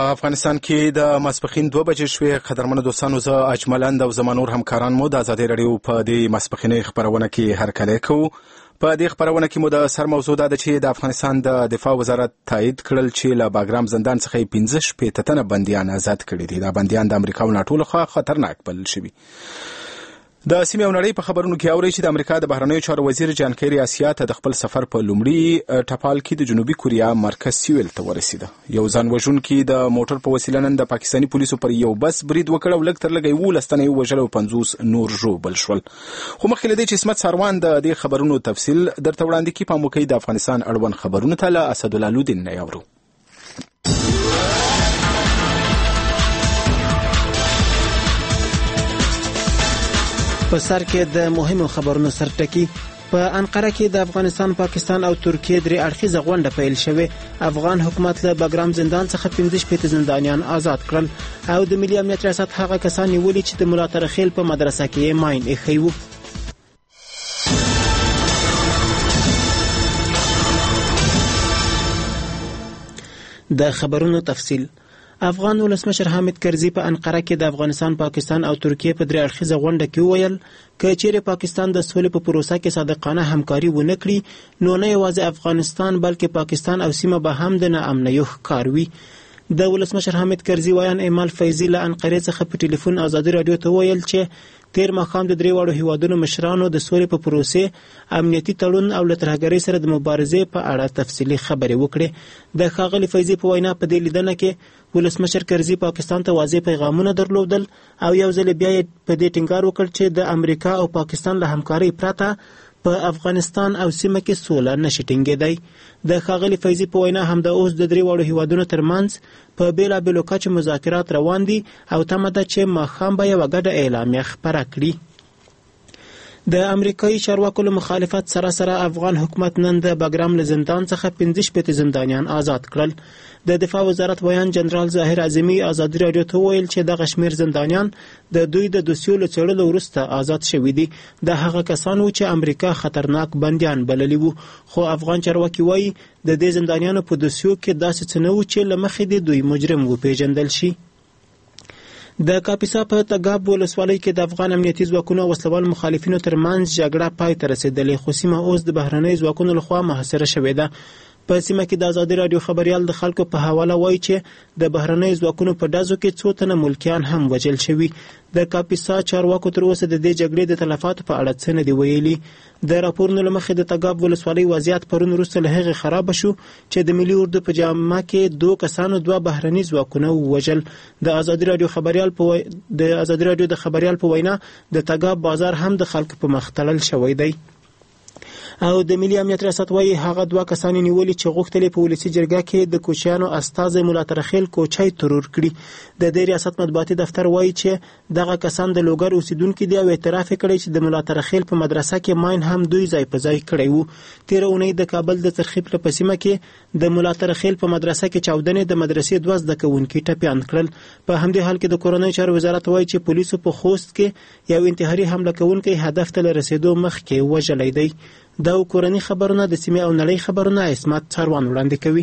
په افغانستان کې د ماسپښین 2 بجې شوې. قدرمنو دوستانو، زه اجملند او زما نور همکاران مو د ازادي راډیو په دې ماسپښینۍ خپرونه کې هرکلی کوو. په دې خپرونه کې مو د سر موضوع دا ده چې د افغانستان د دفاع وزارت تایید کړل چې له باګرام زندان څخه 15 تنه بندیان آزاد کړي دي. دا بندیان د امریکا او ناټو لخوا خطرناک بلل شوي. د سیمې او نړۍ په خبرونو کې اوري چې د امریکا د بهرنیو چارو وزیر جان کیری آسیا ته د خپل سفر په لومړي ټپال کې د جنوبي کوریا مرکز سیول ته ورسېده. یو ځان وژونکي د موټر په وسیله نن د پاکستاني پولیسو پر یو بس برید وکړ او لږ تر لږه 11 تنه یې وژل او 50 نور ژوبل شول. خو مخکې له دې چې اسمت ساروان د دې خبرونو تفصیل درته وړاندې کړي، پام وکړئ د افغانستان اړوند خبرونو ته له اسدالله لودین نه اورو. په سر کې د مهمو خبرونو سرټکی. په انقره کې د افغانستان، پاکستان او ترکیه درې اړخیزه غونډه پیل شوې. افغان حکومت له باګرام زندان څخه 15 زندانیان آزاد کړل او د ملي امنیت ریاست هغه کسان نیولي چې د ملا ترخیل په مدرسه کې ماین ایښی وو. د خبرونو تفصیل. افغان ولسمشر حامد کرزي په انقره کې د افغانستان، پاکستان او ترکیه په درې اړخیزه غونډه کې وویل که چیرې پاکستان د سولې په پروسه کې صادقانه همکاري ونه کړي نو نه یوازې افغانستان بلکې پاکستان او سیمه به هم د ناامنیو ښکار وي. د ولسمشر حامد کرزي ویان ایمال فیضي له انقرې څخه په ټلیفون ازادي راډیو ته وویل چې تیر ماښام د درې واړو هیوادونو مشرانو د سولې په پروسې، امنیتي تړون او له ترهګرۍ سره د مبارزې په اړه تفصیلي خبرې وکړې. د ښاغلي فیضي په وینا په دې لیدنه کې ولسمشر کرزي پاکستان ته واضح پیغامونه درلودل او یو ځل بیا په دې ټینګار وکړ چې د امریکا او پاکستان له همکارۍ پرته په افغانستان او سیمه کې سوله نشي ټینګېدی. د ښاغلي فیضي په وینا همدا اوس د درې واړو هیوادونو ترمنځ په بېلابېلو کچو مذاکرات روان دي او تمه ده چې ماښام به یوه ګډه اعلامیه خپره کړي. د امریکایي چارواکو له مخالفت سره سره افغان حکومت نن د باګرام له زندان څخه 15 زندانیان آزاد کړل. د دفاع وزارت ویان جنرال ظاهر اعظمي ازادي راډیو ته وویل چې دغه شمیر زندانیان د دوی د دوسیو له څېړلو وروسته آزاد شوي دي. د هغه کسان وو چې امریکا خطرناک بندیان بللي وو، خو افغان چارواکي وایي د دې زندانیانو په دوسیو کې داسې څه نه وو چې له مخې د دوی مجرم وپېژندل شي. د کاپیسا په تګاب ولسوالۍ کې د افغان امنیتي ځواکونو او وسلوال مخالفینو ترمنځ جګړه پای ته رسېدلې، خو سیمه اوس د بهرنیو ځواکونو لخوا محاصره شوې ده. په سیمه کې د ازادي راډیو خبریال د خلکو په حواله وایي چې د بهرنیو ځواکونو په ډزو کې 2 تنه ملکیان هم وژل شوي. د کاپیسا چارواکو تر اوسه د دې جګړې د تلفاتو په اړه څه نه دي ویلي. د راپورونو له مخې د تګاب ولسوالۍ وضعیت پرون وروسته له هغې خرابه شو چې د ملي اردو په جامه کې 2 کسانو 2 بهرني ځواکونه ووژل. د ازادي راډیو د خبریال په وینا د تګاب بازار هم د خلکو په مخ تړل شوی دی. او د ملي امنیت ریاست وایي هغه 2 کسان نیولي چې غوښتل په ولسي جرګه کې د کوچیانو استازی ملا ترخیل کوچی ترور کړي. د دې ریاست مطبوعاتي دفتر وایي چې دغه کسان د لوګر اوسیدونکي دي او اعتراف کړی چې د ملا ترخیل په مدرسه کې ماین هم دوی ځای په ځای کړی وو. تیر اونۍ د کابل د ترخیب په سیمه کې د ملا ترخیل په مدرسه کې چاودنې د مدرسې 2 زده کوونکي ټپیان کړل. په همدې حال کې د کورنۍ چارو وزارت وایي چې پولیسو په خوست کې یو انتحاري حمله کوونکی هدف ته رسیدو مخکې وژلی دی. دا کورنۍ خبرونه د سیمې او نړۍ خبرونه اسمت ساروان وړاندې کوي.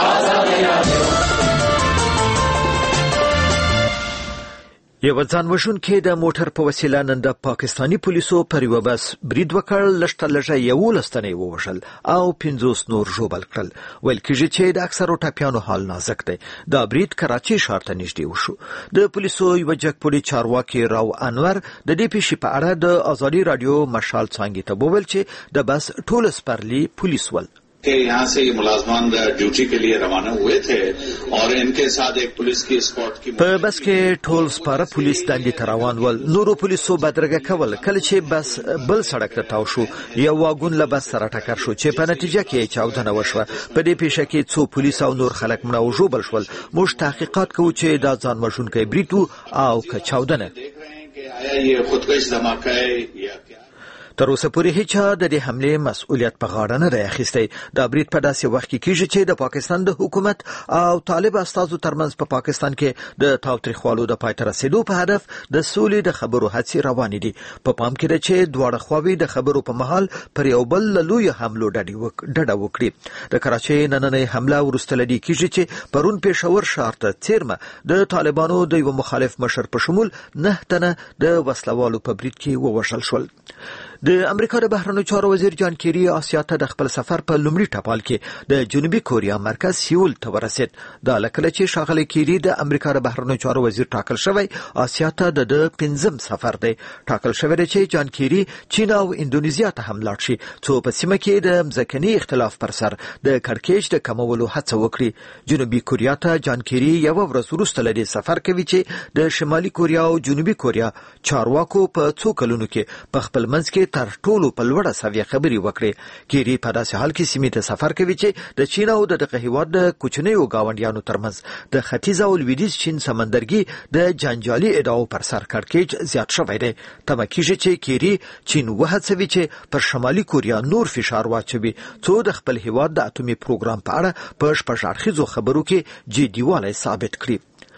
یو ځان وژونکی د موټر په وسیله نن د پاکستاني پولیسو پر یو بس برید وکړ، لږ تر لږه 11 تنه یې ووژل او 50 نور ژوبل کړل. ویل کېږي چې د اکثرو ټپیانو حال نازک دی. دا برید کراچي ښار ته نږدې وشو. د پولیسو یو جګپوړي چارواکي راو انور د دې پیښې په اړه د ازادي راډیو مشال څانګې ته وویل چې د بس ټول سپرلي پولیس ول کہ یہاں سے ملازمان ڈیوٹی کے لیے روانہ ہوئے تھے اور ان کے ساتھ ایک پولیس کی اسکواڈ کی په بس کې ټول سپاره پولیس دندې ته روان ول. نورو پولیسو بدرګه کول. کله چې بس بل سړک ته تاو شو یو واګون له بس سره ټکر شو چې په نتیجه کې چاودنه وشوه. په دې پیښه کې 2 پولیس او نور خلک مړه او ژوبل شول. موږ تحقیقات کوو چې دا ځان وژونکی برید او که چاودنه. تر اوسه پورې هیڅ د دې حمله مسؤلیت په غاړه نه دی اخیستی. دا برید په داسې وخت کې کیږي چې د پاکستان د حکومت او طالب استازو ترمنځ په پاکستان کې د تاوتریخوالو د پای ته رسیدو په هدف د سولې د خبرو هڅې روانې دي. په پام کې ده چې دواړه خواوې د خبرو په مهال پر یو بل لوی حملو ډډه وکړي. د کراچۍ نننۍ حمله وروسته لدی کیږي چې پرون پېښور ښار ته څیرمه د طالبانو د یو مخالف مشر په شمول 9 تنه د وسلوالو په برید کې ووژل شول. د امریکا د بهرنیو چارو وزیر جان کیری آسیا ته د خپل سفر په لومړي ټپال کې د جنوبي کوریا مرکز سیول ته ورسید. دا لکه چې شاغلی کیری د امریکا د بهرنیو چارو وزیر ټاکل شوی آسیا ته د 5م سفر دی. ټاکل شوی دی چې جان کیری چین او اندونیزیا ته هم لاړ شي څو په سیمه کې د ځمکني اختلاف پر سر د کړکېچ د کمولو هڅه وکړي. جنوبي کوریا ته جان کیری یو ورځ وروسته لدی سفر کوي چې د شمالي کوریا او جنوبي کوریا چارواکو په څو کلونو کې په خپل منځ کې تر ټولو په لوړه سویه خبري وکړي. کیری په داسې حال کې سیمې ته سفر کوي چې د چین او دغه هیواد د کوچنیو گاونډیانو ترمنځ د ختیځ او لویدیځ چین سمندرګي د جنجالي ادعاو پر سر کړکېچ زیات شوی دی. تمه کیږي چې کیری چین وهڅوي چې پر شمالي کوریا نور فشار واچوي څو د خپل هیواد د اټومي پروګرام په اړه په شپږاړخیزو خبرو کې جديوالی ثابت کړي.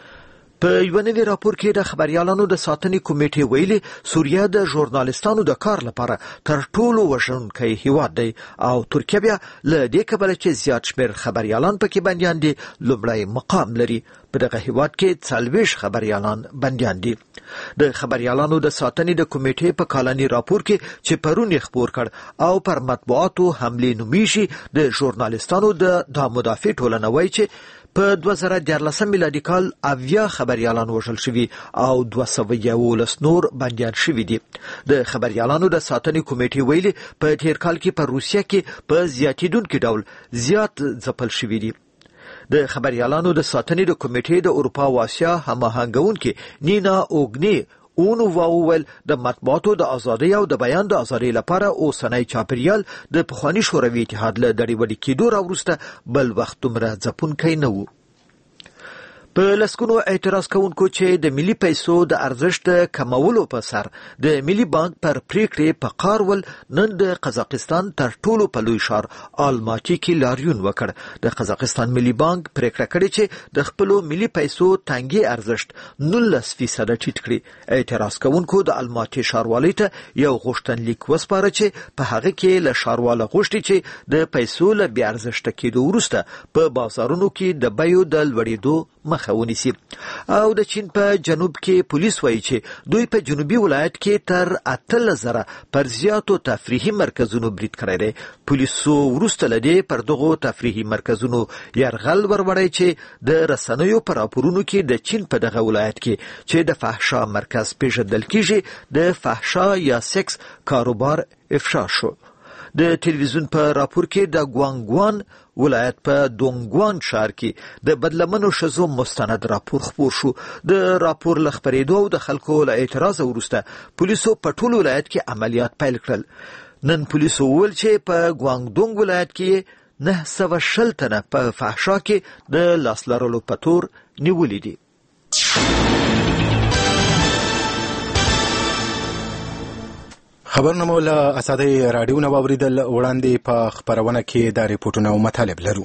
په یو نوي راپور کې د خبريالانو د ساتنې کمیټې ویلي سوریه د ژورنالستانو د کار لپاره تر ټولو وژونکی هیواد دی او ترکیه بیا له دې کبله چې زیات شمېر خبريالان پکې بندیان دي لومړی مقام لري. په دغه هیواد کې 40 خبريالان بندیان دي. د خبريالانو د ساتنې د کمیټې په کالني راپور کې چې پرون خبر کړ او پر مطبوعاتو حمله نومیشي د ژورنالستانو د مدافع ټولنه وایي چې په 2014 میلادي کال 80 خبريالان وژل شوي او 211 نور بندیان شوي دي. د خبريالانو د ساتنې کمیټې ویلي په تیر کال کې په روسیه کې په زیاتیدونکو ډول زیات ځپل شوي دي. د خبريالانو د ساتنې د کمیټې د اروپا او آسیا هماهنګونکو نینا اوګنی اونو واول د مطبوعاتو د ازادۍ او د بیان د ازادۍ لپاره اوسنۍ چاپیریال د پخوانی شوروي اتحاد له دړې کېدو راوروسته بل وخت دومره ځپونکی نه و. په لسکونو اعتراض کوونکو چې د ملي پیسو د ارزښت کمولو په سر د ملي بانک پر پریکړې په قارول نن د قزاقستان تر ټولو په لوی ښار آلماتي کې لاریون وکړ. د قزاقستان ملي بانک پریکړه کړې چې د خپلو ملي پیسو تنګي ارزښت 19% ټیټ کړي. اعتراض کوونکو د آلماتي ښاروالۍ ته یو غوښتنلیک وسپاره چې په هغه کې له ښارواله غوښتي چې د پیسو له بې ارزښته کېدو وروسته په بازارونو کې د بیو د لوړېدو مخه ونیسي. او د چین په جنوب کې پولیس وایي چې دوی په جنوبي ولایت کې تر 18,000 پر زیاتو تفریحي مرکزونو برید کړی دی. پولیسو وروسته لدی پر دغو تفریحي مرکزونو یرغل وروړی چې د رسنیو پر راپورونو کې د چین په دغه ولایت کې چې د فحشا مرکز پیژندل کیږي د فحشا یا سیکس کاروبار افشا شو. د تلویزیون په راپور کې د ګوانګوان ولایت په دونګوان ښار کې د بدلمنو شزو مستند راپور خپور شو. د راپور له خپرېدو او د خلکو له اعتراض وروسته پولیسو په ټول ولایت کې عملیات پیل کړل. نن پولیسو وویل چې په ګوانګدونګ ولایت کې 920 تنه په فحشا کې د لاس لرلو په تور نیولې دي. خبرونه مو له اسادۍ راډیو نه واوریدل. وړاندې په خبرونه کې د ریپورتونو او مطالب لرو.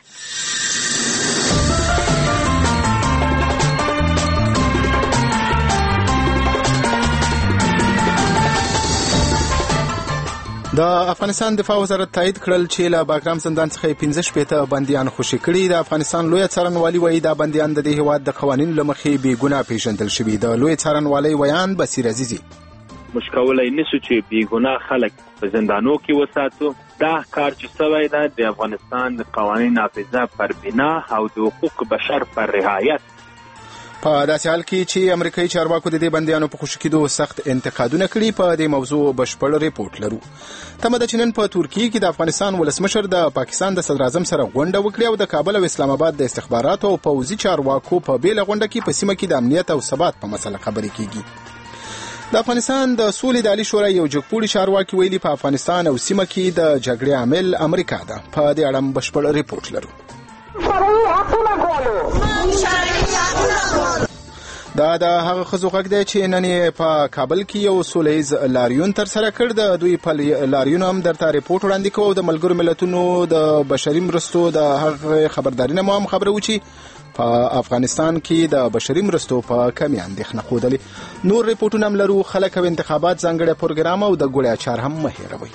د افغانستان دفاع وزارت تایید کړل چې له باګرام زندان څخه 15 بندیان خوشي کړي. د افغانستان لوی څارنوالي وایي دا بندیان د دې هیواد د قوانینو له مخې بې ګناه پیژندل شوي. د لوی څارنوالي ویان بصیر عزیزي مشکولای نشو چې بیګناه خلک په زندانو کې وساتو. دا کار چې سوی ده د افغانستان د قوانین نافذه پر بنا او د حقوق بشر پر رعایت. په داسې حال کې چې امریکایي چارواکو د دې بندیانو په خوشي کېدو سخت انتقادونه کړي. په دې موضوع بشپړ ریپورت لرو. تمه ده چې نن په ترکیه کې د افغانستان ولسمشر د پاکستان د صدر اعظم سره غونډه وکړي او د کابل او اسلام آباد د استخباراتو او پوځي چارواکو په بیل غونډه کې په سیمه کې د امنیت او ثبات په مسله خبرې کیږي. د افغانستان د سولې د عالی شورا یو جګپوړي چارواکي ویلي په افغانستان او سیمه کې د جګړې عامل امریکا ده. په دې اړه بشپړ ریپورت لرو. د دا د هغه ښځو غږ دی چې نن یې په کابل کې یو سولیز لاریون ترسره کړ. د دوی په لاریون هم درته ریپورټ وړاندې کوو. د ملګرو ملتونو د بشري مرستو د هغه خبرداري نه مو هم خبره و چې په افغانستان کې د بشري مرستو په کمی اندېښنه ښودلې. نور ریپورټونه هم لرو. خلک او انتخابات ځانګړی پروګرام او د ګوړې اچار هم مه هېروئ.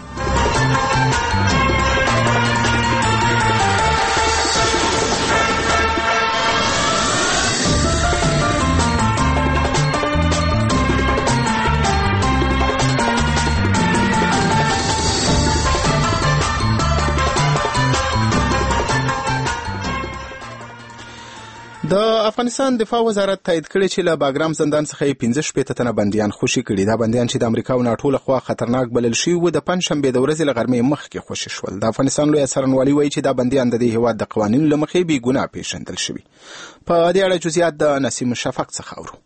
د افغانستان دفاع وزارت تایید کړی چې له باګرام زندان څخه 15 تنه بندیان خوشي کړي. دا بندیان چې د امریکا او ناټو لخوا خطرناک بلل شوي وو د پنځشنبې د ورځې له غرمې مخکې خوشي شول. د افغانستان لوی څارنوالي وایي چې دا بندیان د دې هیواد د قوانینو له مخې بې ګناه پیژندل شوي. په دې اړه جزئیات د نسیم شفق څخه اورو.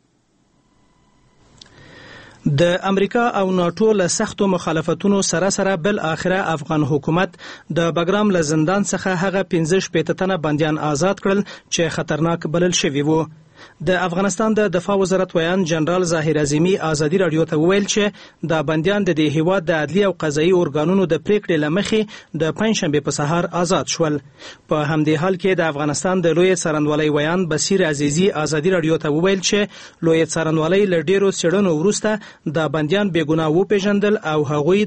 د امریکا او ناټو له سختو مخالفتونو سره بل اخره افغان حکومت د باګرام له زندان څخه هغه 15 تنه بندیان آزاد کړل چې خطرناک بلل شوي وو. د افغانستان د دفاع وزارت ویان جنرال ظاهر اعظمي ازادي رادیو ته وویل چې د بندیان د دې هیواد د عدلي او قضایي ارګانونو د پریکړې لمخې د پنځشنبه په سهار آزاد شول. په همدې حال کې د افغانستان د لوی څارنوالۍ ویان بصیر عزیزي ازادي رادیو ته وویل چې لوی څارنوالۍ له ډیرو څېړنو وروسته د بندیان بې ګناه وپیژندل او هغوی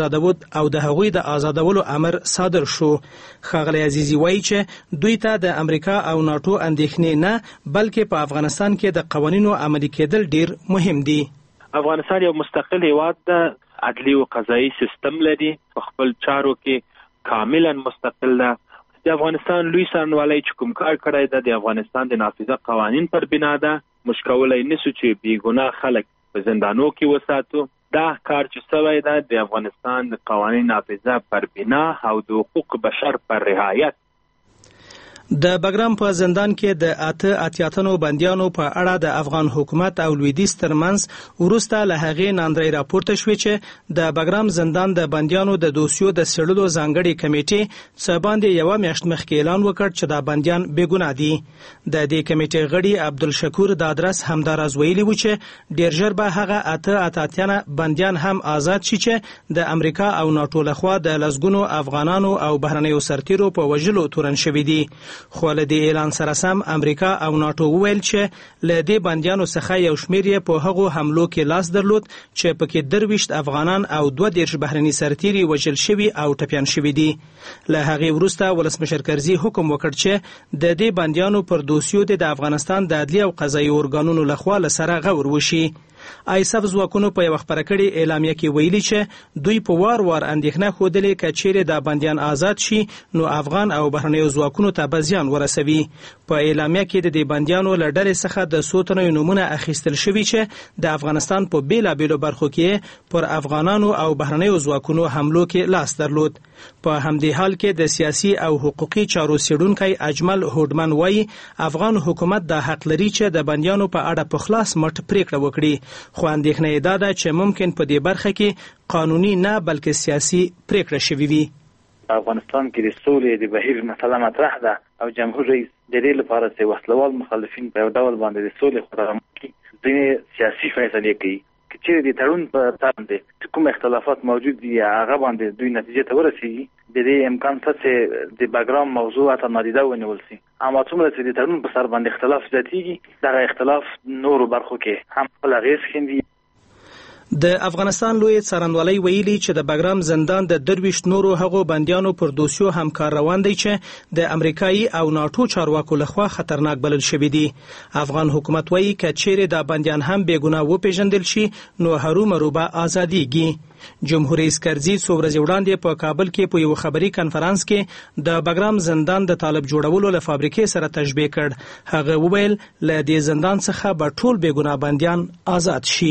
د آزادولو امر صادر شو. ښاغلی عزیزي وایي چې دوی ته د امریکا او ناټو اندېښنې نه بلکې په افغانستان کې د قوانینو عملي کېدل ډیر مهم دي. افغانستان یو مستقل هیواد ده، عدلي او قضایي سیستم لري، په خپل چارو کې کاملا مستقل ده. د افغانستان لوی څارنوالۍ چې کوم کار کړی ده د افغانستان د نافذه قوانین پر بنا ده. موږ کولی نشو چې بې ګناه خلک په زندانو کې وساتو. دا کار چې شوی ده د افغانستان د قوانین نافذه پر بنا او د حقوق بشر پر رعایت. د باګرام په زندان کې د 8 تنو بندیانو په اړه د افغان حکومت او لویدیځ ترمنځ وروسته له هغې ناندرۍ راپورته شوې چې د باګرام زندان د بندیانو د دوسیو د څېړلو ځانګړې کمیټې څه باندې یوه میاشت مخکې اعلان وکړ چې دا بندیان بې ګناه دي. د دې کمیټې غړي عبدالشکور دادرس همداراز ویلي و چې ډېر ژر به هغه 8 تنه بندیان هم آزاد شي چې د امریکا او ناټو لخوا د لسګونو افغانانو او بهرنیو سرتیرو په وژلو تورن شوي دي. خو له دې اعلان سره سم امریکا او ناټو وویل چې له دې بندیانو څخه یو شمېر یې په هغو حملو کې لاس درلود چې پکې 23 افغانان او 22 بهرني سرتیري وژل شوي او ټپیان شوي دي. له هغې وروسته ولسمشر کرزي حکم وکړ چې د دې بندیانو پر دوسیو د افغانستان د عدلي او قضایي ارګانونو لخوا له سره غور وشي. آیسف ځواکونو په یوه خپره کړې اعلامیه کې ویلي چې دوی په وار اندېښنه ښودلې که چیرې دا بندیان آزاد شي نو افغان او بهرنیو ځواکونو ته به زیان ورسوي. په اعلامیه کې د دې بندیانو له ډلې څخه د څو تنو نومونه اخیستل شوي چې د افغانستان په بېلابېلو برخو کې پر افغانانو او بهرنیو ځواکونو حملو کې لاس درلود. په همدې حال کې د سیاسي او حقوقي چارو څېړونکی اجمل هوډمن وایي افغان حکومت دا حق لري چې د بندیانو په اړه په خلاص مټ پریکړه وکړي. خو اندېښنه یې دا ده چې ممکن په دې برخه کې قانوني نه بلکې سیاسي پریکړه شوې وي. افغانستان کې د سولې د بهیر مسله مطرح ده او جمهور رئیس د دې لپاره چې وسلوال مخالفین په یو ډول باندې د سولې خبره کوي ځینې سیاسي فیصلې کوي. که چیرې د تړون په باندې کوم اختلافات موجود دي هغه باندې دوی نتیجې ته ورسېږي د دې امکان شته چې د باګرام موضوع ته نادیده ونیول شي. اما څومره چې د تړون په سر باندې اختلاف زیاتېږي دغه اختلاف نورو برخو کې هم خپل اغېز ښندي. د افغانستان لوی څارنوالۍ ویلي چې د باګرام زندان د 23 نورو هغو بندیانو پر دوسیو همکار روان دی چې د امریکایي او ناټو چارواکو لخوا خطرناک بلل شوي دي. افغان حکومت وایي که چیرې دا بندیان هم بې ګناه وپیژندل شي نو هرومرو به آزادیږي. جمهور رئیس کرزي څو ورځې وړاندې په کابل کې په یو خبري کنفرانس کې د باګرام زندان د طالب جوړولو له فابریکې سره تشبیه کړ. هغه وویل له دې زندان څخه به ټول بې ګناه بندیان آزاد شي.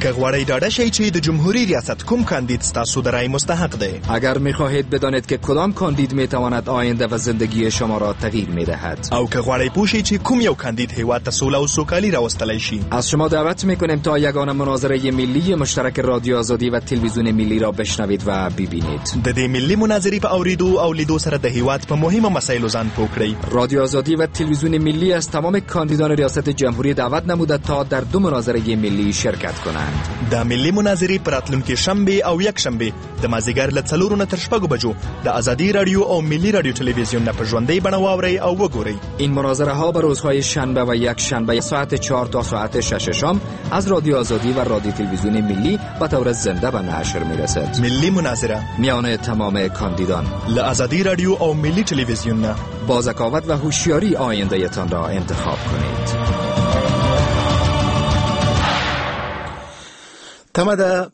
که غواړئ ډاډه شئ چې د جمهوری ریاست کوم کاندید ستاسو د رای مستحق دی. اگر می‌خواهید بدانید که کدام کاندید می‌تواند آینده و زندگی شما را تغییر می‌دهد، او که غواړئ پوه شئ چې کوم یو کاندید هیواد ته سوله او سوکالي راوستلی شي، از شما دعوت می‌کنیم تا یگانه مناظره ملی مشترک رادیو آزادی و تلویزیون ملی را بشنوید و ببینید. د دې ملی مناظرې په اوریدو او لیدو سره د هیواد په مهمه مسایلو ځان پوه کړئ. رادیو آزادی و تلویزیون ملی از تمام کاندیدان ریاست جمهوری دعوت نموده تا در 2 مناظره ملی شرکت کنند. د ملی مناظرې پر راتلونکي شنبه او یک شنبه د مازیګر له 4 نه تر 6 بجو د آزادی رادیو او ملی رادیو تلویزیون نه په ژوندۍ بڼه واورئ او وګورئ. این مناظره ها به روزهای شنبه و یک شنبه ساعت 4 تا ساعت 6 شام از رادیو آزادی و رادیو تلویزیون ملی به طور زنده به نشر میرسد. ملی مناظره میان تمام کاندیدان له آزادی رادیو او ملی تلویزیون نه. با ذکاوت و هوشیاری آینده‌تان را انتخاب کنید. تمه ده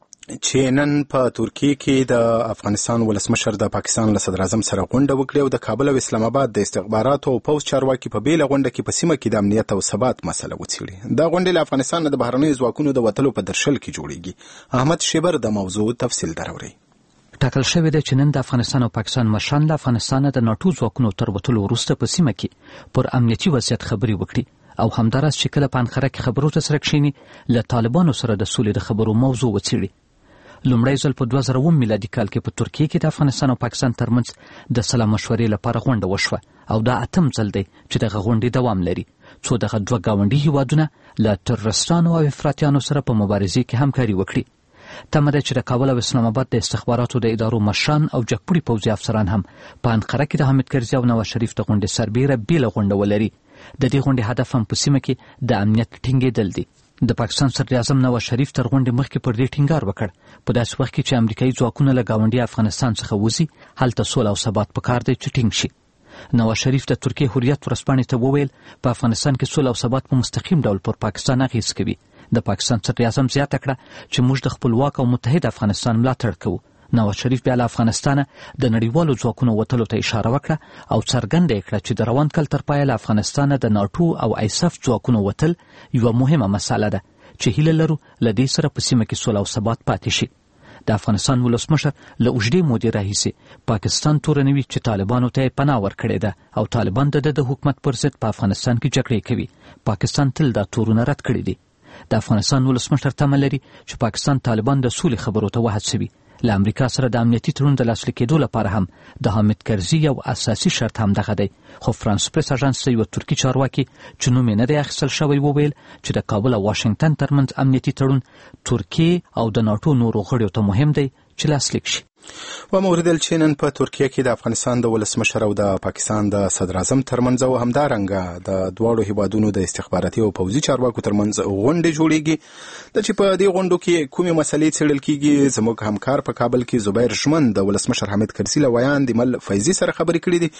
چې نن په ترکیه کې د افغانستان ولسمشر د پاکستان له صدراعظم سره غونډه وکړي او د کابل او اسلام آباد د استخباراتو او پوځ چارواکي په بیله غونډه کې په سیمه کې د امنیت او ثبات مسله وڅېړي. دا غونډه له افغانستان د بهرنیو ځواکونو د وتلو په درشل کې جوړیږي. احمد شیبر د موضوع تفصیل دراوړي. ټاکل شوې ده چې نن د افغانستان او پاکستان مشران له افغانستان د ناټو ځواکونو تر وتلو وروسته په سیمه کې پر امنیتي وضعیت خبرې وکړي او همداراز چې کله په انقره کې خبرو ته سره کښیني له طالبانو سره د سولې د خبرو موضوع وڅېړي. لومړی ځل په 2000 میلادي کال کې په ترکیه کې د افغانستان او پاکستان ترمنځ د سلا مشورې لپاره غونډه وشوه او دا 8م ځل دی چې دغه غونډې دوام لري، څو دغه 2 ګاونډي هیوادونه له تروریستانو او افراطیانو سره په مبارزې کې همکاري وکړي. تمه ده چې د کابل او اسلام آباد د استخباراتو د ادارو مشران او جګپوړي پوځي افسران هم په انقره کې د حامد کرزي او نواز شریف د غونډې سربیره بیله غونډه ولري. د دې غونډې هدف هم په سیمه کې د امنیت ټینګېدل دي. د پاکستان صدراعظم نواز شریف تر غونډې مخکې پر دې ټینګار وکړ په داسې وخت کې چې امریکایي ځواکونه له ګاونډي افغانستان څخه وځي هلته سوله او ثبات پکار دی چې ټینګ شي. نواز شریف د ترکیه حریت ورځپاڼې ته وویل په افغانستان کې سوله او ثبات په مستقیم ډول پر پاکستان اغیز کوي. د پاکستان صدراعظم زیاته کړه چې موږ د خپلواک او متحد افغانستان ملاتړ کوو. نواز شریف بیا له افغانستانه د نړیوالو ځواکونو وتلو ته اشاره وکړه او څرګنده یې کړه چې د روان کال تر پایه له افغانستانه د ناټو او ایساف ځواکونو وتل یوه مهمه مسله ده چې هیله لرو له دې سره په سیمه کې سوله او ثبات پاتې شي. د افغانستان ولسمشر له اوږدې مودې راهیسې پاکستان تورنوي چې طالبانو ته یې پناه ورکړې ده او طالبان د حکومت پر ضد په افغانستان کې جګړې کوي. پاکستان تل دا تورونه رد کړي دي. د افغانستان ولسمشر تمه لري چې پاکستان طالبان د سولې خبرو ته وهڅوي. له امریکا سره د امنیتي تړون د لاسلیک کېدو لپاره هم د حامد کرزي یو اساسي شرط هم دغه دی. خو فرانس پریس اژانس ته یو ترکي چارواکي چې نوم یې نه دی اخیستل شوی وویل چې د کابل او واشنگټن ترمنځ امنیتي تړون ترکیه او د ناټو نورو غړیو ته مهم دی چې لاسلیک شي. و موردل چې نن په ترکیه کې د افغانستان د ولسمشر او د پاکستان د صدراعظم ترمنځ او همدارنګه د دواړو هیوادونو د استخباراتي او پوځي چارواکو ترمنځ غونډې جوړیږي. د چې په دې غونډو کې کومې مسلې څېړل کېږي، زموږ همکار په کابل کې زبیر ژمن د ولسمشر حامد کرزي له ویاند مل فیضي سره خبرې کړې دي.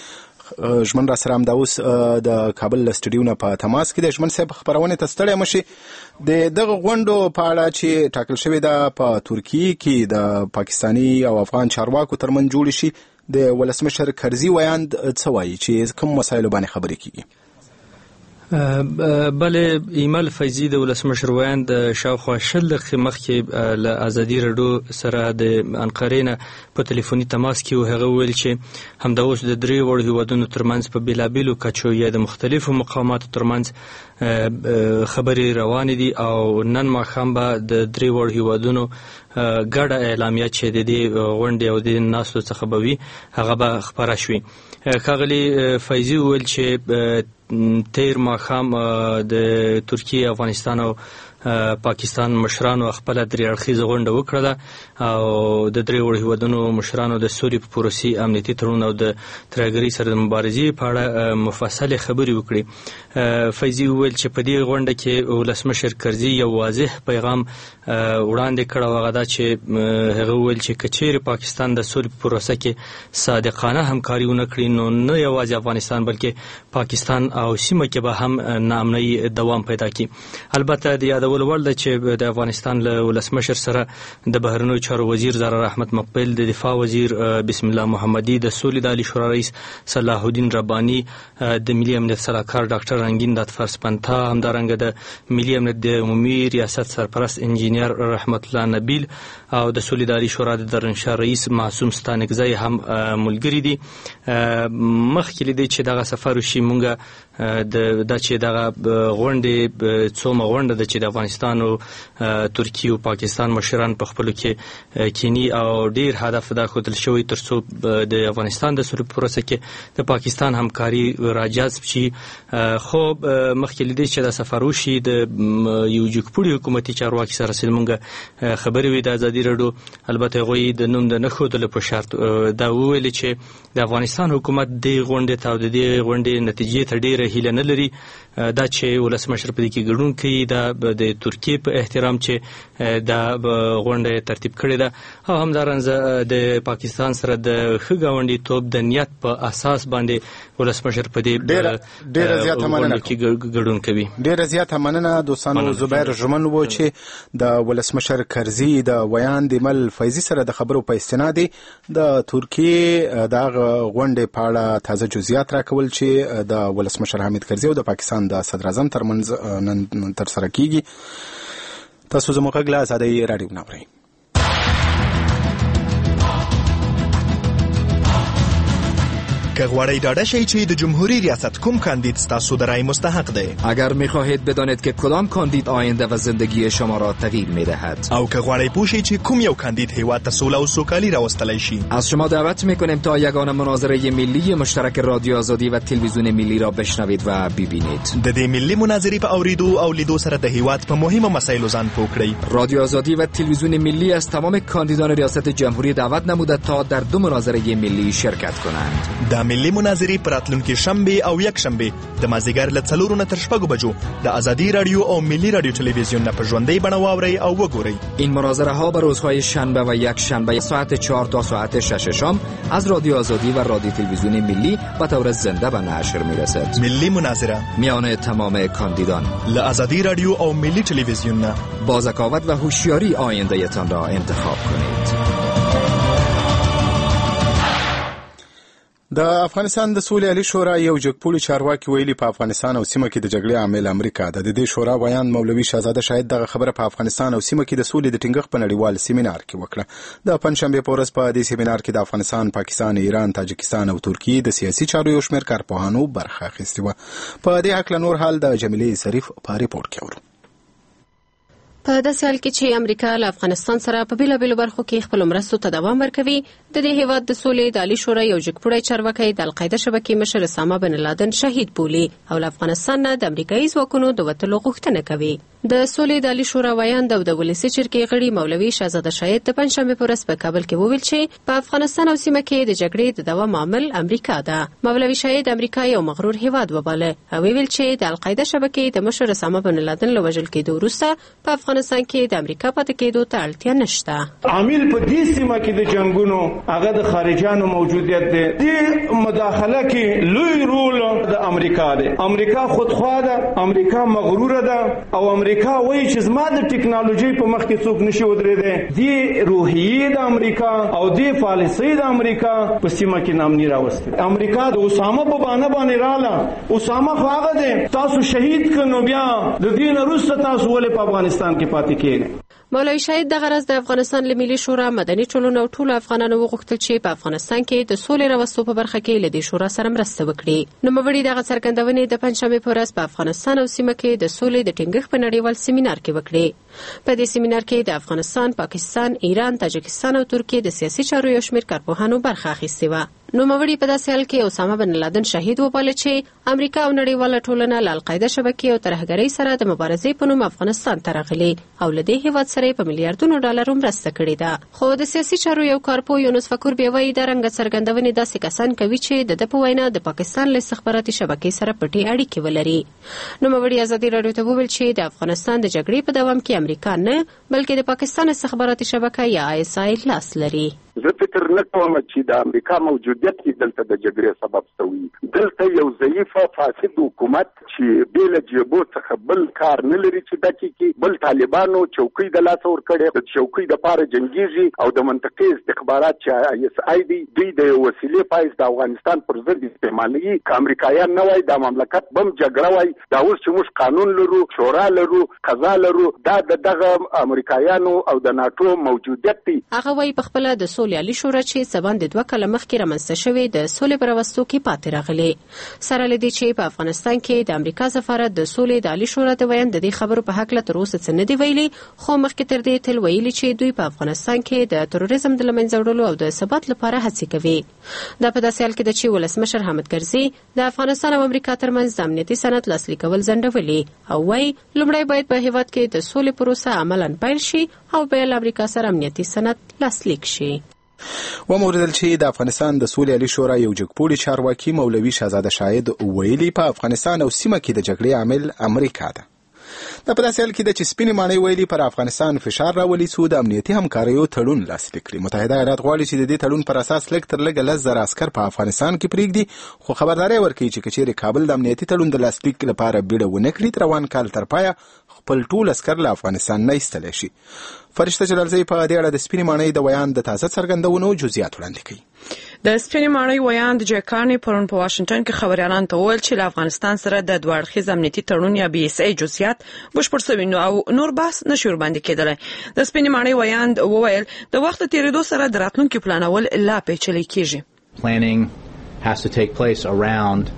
ژمن را سره همدا اوس د کابل له سټډیو نه په تماس کې دی. ژمن صاحب خبرونه ته ستړی مشي د دغه غونډو په اړه چې ټاکل شوې ده په ترکیه کې د پاکستاني او افغان چارواکو ترمنځ جوړ شي، د ولسمشر کرزي ویاند څه وایي چې کوم مسایلو باندې خبرې کیږي؟ بله ایمل فیضي د ولسمشر ویاند شاوخوا 10 دقیقې مخکې له ازادي راډیو سره د انقرې نه په ټلیفوني تماس کې هغه ویل چې همدا اوس د 3 وړ هیوادونو ترمنځ په بیلابیلو کچو یا د مختلفو مقاماتو ترمنځ خبرې روانې دي او نن ماښام به د 3 وړ هیوادونو ګډه اعلامیه چې د دې غونډې او د ناستو څخه به وي هغه به خپره شوي. ښاغلي فیضي وویل چې تیر ماښام د ترکیه، افغانستان او پاکستان مشرانو خپل 3 اړخیزه غونډه وکړه او د 3 وړ هیوادونو مشرانو د سولې په پروسې، امنیتي تړون او د ترهګرۍ سره د مبارزې په اړه مفصلې خبرې وکړي. فیضي وویل چې په دې غونډه کې ولسمشر کرزي یو واضح پیغام وړاندې کړ او هغه دا چې هغه وویل چې که چیرې پاکستان د سولې په پروسه کې صادقانه همکاري ونه کړي نو نه یوازې افغانستان بلکې پاکستان او سیمه کې به هم ناامنۍ دوام پیدا کړي. البته د یادو یادول وړ ده چې د افغانستان له ولسمشر سره د بهرنیو چارو وزیر ضرر احمد مقبل، د دفاع وزیر بسم الله محمدي، د سولې د عالی شورا رئیس صلاح الدین رباني، د ملي امنیت سلاکار ډاکټر رنگین دادفرس پنتا، همدارنګه د ملي امنیت د عمومي ریاست سرپرست انجینیر رحمت الله نبیل او د سولې د عالی شورا د درنشاه رئیس معصوم ستانکزی هم ملګری دي. مخکې لیدي چې دغه سفر وشي مونږ د چې دغه غونډې څومره غونډه ده چې د افغانستان او ترکیه او پاکستان مشران په خپلو کې کینی او ډیر هدف دا ښودل شوی ترڅو د افغانستان د سولې پروسه کې د پاکستان همکاري راجذب شي. خو مخکې لیدي چې د سفر وشي د یو جګپوړي حکومتي چارواکي سره سره مونږ خبرې وې د ازادي راډیو، البته هغوی د نوم د نه ښودلو په شرط دا وویل چې د افغانستان حکومت دې غونډې ته او د دې غونډې نتیجې ته ډیره هیله نه لري، دا چې ولسمشر په دې کې ګډون کوي دا د ترکیې په احترام چې دا غونډه ترتیب کړې ده او همدارنګه د پاکستان سره د ښه ګاونډیتوب د نیت په اساس باندې ولسمشر په دې ډیره زیاته مننه کې ګډون کوي. ډیره زیاته مننه دوستانو. زبیر ژمن و چې د ولسمشر کرزي د ویان د مل فیضی سره د خبرو په استناد د ترکیې د غونډې په اړه تازه جزئیات راکول چې د ولسمشر حامد کرزي او د پاکستان د صدر اعظم ترمنځ نن تر سره کیږي. تاسو زموږ غږ له ازادۍ راډیو نه اورئ. که غواړئ ډاډه شئ چې د جمهوری ریاست کوم کاندید ستاسو د رای مستحق دی، اگر می‌خواهید بدانید که کدام کاندید آینده و زندگی شما را تغییر می‌دهد، او که غواړئ پوه شئ چې کوم یو کاندید هیواد ته سوله او سوکالي راوستلی شي، از شما دعوت می‌کنیم تا یگانه مناظره ملی مشترک رادیو آزادی و تلویزیون ملی را بشنوید و ببینید. د دې ملی مناظرې په اوریدو او لیدو سره د هیواد په مهمو مسایلو ځان پوه کړئ. رادیو آزادی و تلویزیون ملی از تمام کاندیدان ریاست جمهوری دعوت نموده تا در 2 مناظره ملی شرکت کنند. د ملی مناظرې پر راتلونکي شنبه او یک شنبه د مازدیګر له 4 نه تر 6 بجو د ازادي رادیو او ملی رادیو تلویزیون نه په ژوندۍ بڼه واورئ او وګورئ. این مناظره ها به روزهای شنبه و یک شنبه ساعت 4 تا ساعت 6 شام از رادیو آزادی و رادیو تلویزیون ملی به طور زنده به نشر میرسد. ملی مناظره میان تمام کاندیدان له ازادي رادیو او ملی تلویزیون نه با ذکاوت و هوشیاری آینده‌تان را انتخاب کنید. د افغانستان د سولې عالی شورا یو جګپوړي چارواکي ویلي په افغانستان او سیمه کې د جګړې عامل امریکا ده. د دې شورا ویان مولوي شهزاده شاهد دغه خبره په افغانستان او سیمه کې د سولې د ټینګښت په نړیوال سیمینار کې وکړه. د پنځشنبه په ورځ په دې سیمینار کې د افغانستان، پاکستان، ایران، تاجکستان او ترکیې د سیاسي چارو یو شمېر کارپوهانو برخه اخیستې وه. په دې هکله نور حال د جمیلې ظریف په ریپورټ کې اورو. په داسې حال کې چې امریکا له افغانستان سره په بیلابیلو برخو کې خپل مرستو ته دوام ورکوي، د دې هیواد د سولې د عالی شورا یو جګپوړی چارواکی د القاعده شبکې مشر اسامه بن لادن شهید بولي او له افغانستان نه د امریکایي ځواکونو د وتلو غوښتنه کوي. د سولې د عالی شورا ویاند او د ولسي جرګې غړي مولوي شهزاده شاهد د پنځشنبه په ورځ په کابل کې وویل چې په افغانستان او سیمه کې د جګړې د دوام عامل امریکا ده. مولوي شاهد امریکا یو مغرور هیواد وباله او ویل چې د القاعده شبکې د مشر اسامه بن لادن له وژل کېدو وروسته په افغانستان کې د امریکا پاتې کېدو ته اړتیا نشته. عامل په دې سیمه کې د جنگونو هغه د خارجانو موجودیت دی. دې مداخله کې لوی رول د امریکا دی. امریکا خودخواه ده، امریکا مغروره ده او امریکا وایي چې زما د ټکنالوژي په مخ کې څوک نشي ودرېدی. دې روحیې د امریکا او دې پالیسۍ د امریکا په سیمه کې نامني راوستل. امریکا د اسامه په بانه باندې رااله. اسامه خو هغه دی تاسو شهید کړو، بیا د دې نه وروسته تاسو ولې په افغانستان کې پاتې کېږئ. مولوي شاهد دغه ورځ د افغانستان له ملي شورا مدني ټولنو او ټولو افغانانو وغوښتل چې په افغانستان کې د سولې راوستو په برخه کې له دې شورا سره مرسته وکړي. نوموړي دغه څرګندونې د پنځشنبه په ورځ په افغانستان او سیمه کې د سولې د ټینګښت په نړیوال سیمینار کې وکړي. په دې سیمینار کې د افغانستان، پاکستان، ایران، تاجکستان او ترکیې د سیاسي چارو یو شمېر کارپوهانو برخه اخیستې وه. نوموړي په داسې حال کې اسامه بن لادن شهید وباله چې امریکا او نړیواله ټولنه له القاعده شبکې او ترهګرۍ سره د مبارزې په نوم افغانستان ته راغلي او له دې هیواد سره په میلیارډونو ډالرو مرسته کړې ده. خو د سیاسي چارو یو کارپوه یونس فکور بیا وایي دا رنګه څرګندونې داسې کسان کوي چې د په وینا د پاکستان له استخباراتي شبکې سره پټې اړیکې ولري. نوموړي ازادي راډیو ته وویل چې د افغانستان د جګړې په دوام کې امریکا نه بلکې د پاکستان استخباراتي شبکه یا ISI لاس لري. زه فکر نه کوم چې د امریکا موجودیت کې دلته د جګړې سبب شوی. دلته یو ضعیفه فاسد حکومت چې بې له جیبو څخه بل کار نه لري چې ډکې کړي، بل طالبانو چوکۍ د لاسه ورکړې، د چوکۍ دپاره جنګېږي او د منطقې استخبارات چې ISI دي دوی د یو وسیلې په حیث د افغانستان پر ضد استعمالوي. که امریکایان نه وای دا مملکت بم جګړه وای. دا اوس چې موږ قانون لرو، شورا لرو، قضا لرو، دا دغه امریکایانو او د ناتو موجودیت دی. هغه وایي په خپله د سولې عالي شورا چې سبان د 2 کاله مخکې رامنځته شوې د سولې په راوستو کې پاتې راغلي. سره له دې چې په افغانستان کې د امریکا سفارت د سولې د عالي شورا د ویاند د دې خبرو په هکله تر اوسه څه نه دی ویلي، خو مخکې تر دې تل ویلي چې دوی په افغانستان کې د تروریزم د له منځه وړلو او د ثبات لپاره هڅې کوي. دا په داسې حال کې ده چې ولسمشر حامد کرزي د افغانستان او امریکا ترمنځ د امنیتي سند لاسلیک کول ځنډولي او وایي لومړی باید په هیواد کې د سولې پروسه عملاً پیل شي او بیا له امریکا سره امنیتي سند لاسلیک شي. وموردل چې د افغانستان د سولې عالي شورا یو جګپوړي چارواکي مولوي شهزاده شاهد ویلي په افغانستان او سیمه کې د جګړې عامل امریکا ده. دا په داسې حال کې ده چې سپینې ماڼۍ ویلي پر افغانستان فشار راولي څو د امنیتي همکاریو تړون لاسلیک کړي. متحده ایالات غواړي چې د دې تړون پر اساس لږ تر لږه 10,000 عسکر په افغانستان کې پرېږدي، خو خبرداری ورکوي چې که چیرې کابل د امنیتي تړون د لاسلیک لپاره بیړه ونه کړي تر روان کال تر پایه خپل ټول عسکر له افغانستان نه ایستلی شي. فرشته جلالزی په دې اړه د سپینې ماڼۍ د ویان د تازه څرګندونو جزئیات وړاندې کوي. د سپینې ماڼۍ ویاند جی کارني پرون په واشنگټن کې خبريالانو ته وویل چې له افغانستان سره د دوه اړخیز امنیتي تړون یا BSA جزئیات بشپړ شوي او نور بحث نشي ورباندې کېدلی. د سپینې ماڼۍ ویاند وویل د وخت تیریدو سره د راتلونکي پلانول لا پیچلی کیږي. Planning has to take place around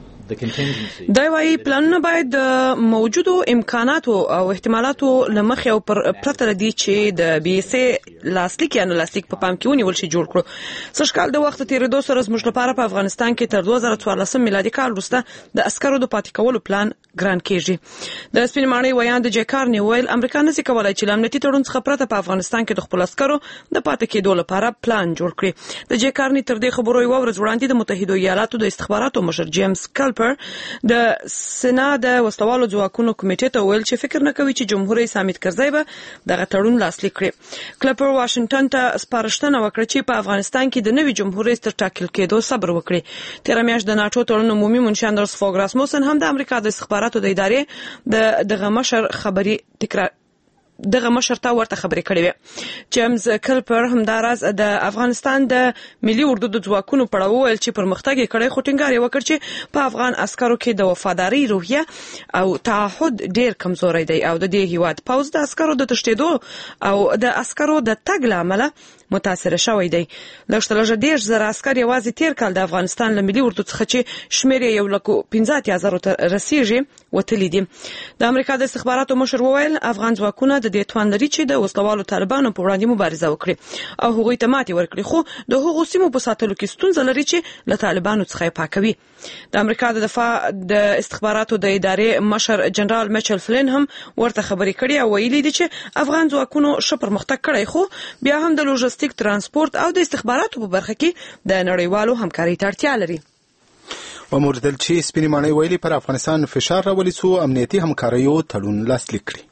دا وايي پلانونه باید د موجودو امکاناتو او احتمالاتو لمخې او پرته لدی چې د BSA لاسلیک یا نه لاسلیک په پام کې ونیول شي جوړ کړو. سږکال د وخت تیریدو سره زموږ لپاره په افغانستان کې تر 2014 میلادي کال وروسته د عسکرو د پاتې کولو پلان ګران کېږي. د سپینې ماڼۍ ویاند جی کارني ویل امریکا نشي کولای چې امنیتي تړون څخه پرته په افغانستان کې د خپل عسکرو د پاتې کېدو لپاره پلان جوړ کړي. د جی کارني تر دې خبرو یو ورځ وړاندې د متحده ایالاتو د استخباراتو مشر جیمز کلپر د سنا د وسلوالو ځواکونو کمیټې ته ویل چې فکر نه کوي چې جمهور رئیس حامد کرزي به دغه تړون لاسلیک کړي. کلپر واشنگټن ته سپارښتنه وکړه چې په افغانستان کې د نوي جمهور رئیس تر ټاکل کېدو صبر وکړي. تیر میاشت د ناتو تړون عمومي منشي اندرس فوګ راسموسن هم د امریکا د استخباراتو د ادارې دغه مشر خبري تکرار دغه مشر ته ورته خبرې کړې وې. جیمز کلپر همداراز د افغانستان د ملي اردو د ځواکونو په اړه وویل چې پرمختګ یې کړی، خو ټینګار یې وکړ چې په افغان عسکرو کې د وفادارۍ روحیه او تعهد ډیر کمزوری دی او د دې هیواد پوځ د عسکرو د تښتېدو او د عسکرو د تګ له امله متاثر شوی دی. لږ 10,000 عسكر یوازې تیر کال د افغانستان له ملي اردو څخه چې شمیر یې 1,15,000 ته رسیږي وتلی دي. د امریکا د استخباراتو مشر وویل افغان ځواکونه د دې توان لري چې د وسلوالو طالبانو په وړاندې مبارزه وکړي او هغوی ته ماتې ورکړي، خو د هغو سیمو په ساتلو کې ستونزه لري چې له طالبانو څخه یې پاکوي. د امریکا د دفاع د استخباراتو د ادارې مشر جنرال میچل فلین هم ورته خبرې کړي او ویلي دي چې افغان ځواکونو ښه پرمختګ کړی، خو بیا هم د لوژستیک ترانسپورت او د استخباراتو په برخه کې د نړیوالو همکارۍ ته اړتیا لري. وموردل چې سپینې ماڼۍ ویلي پر افغانستان فشار راولي څو امنیتي همکاریو تړون لاسلیک کړي.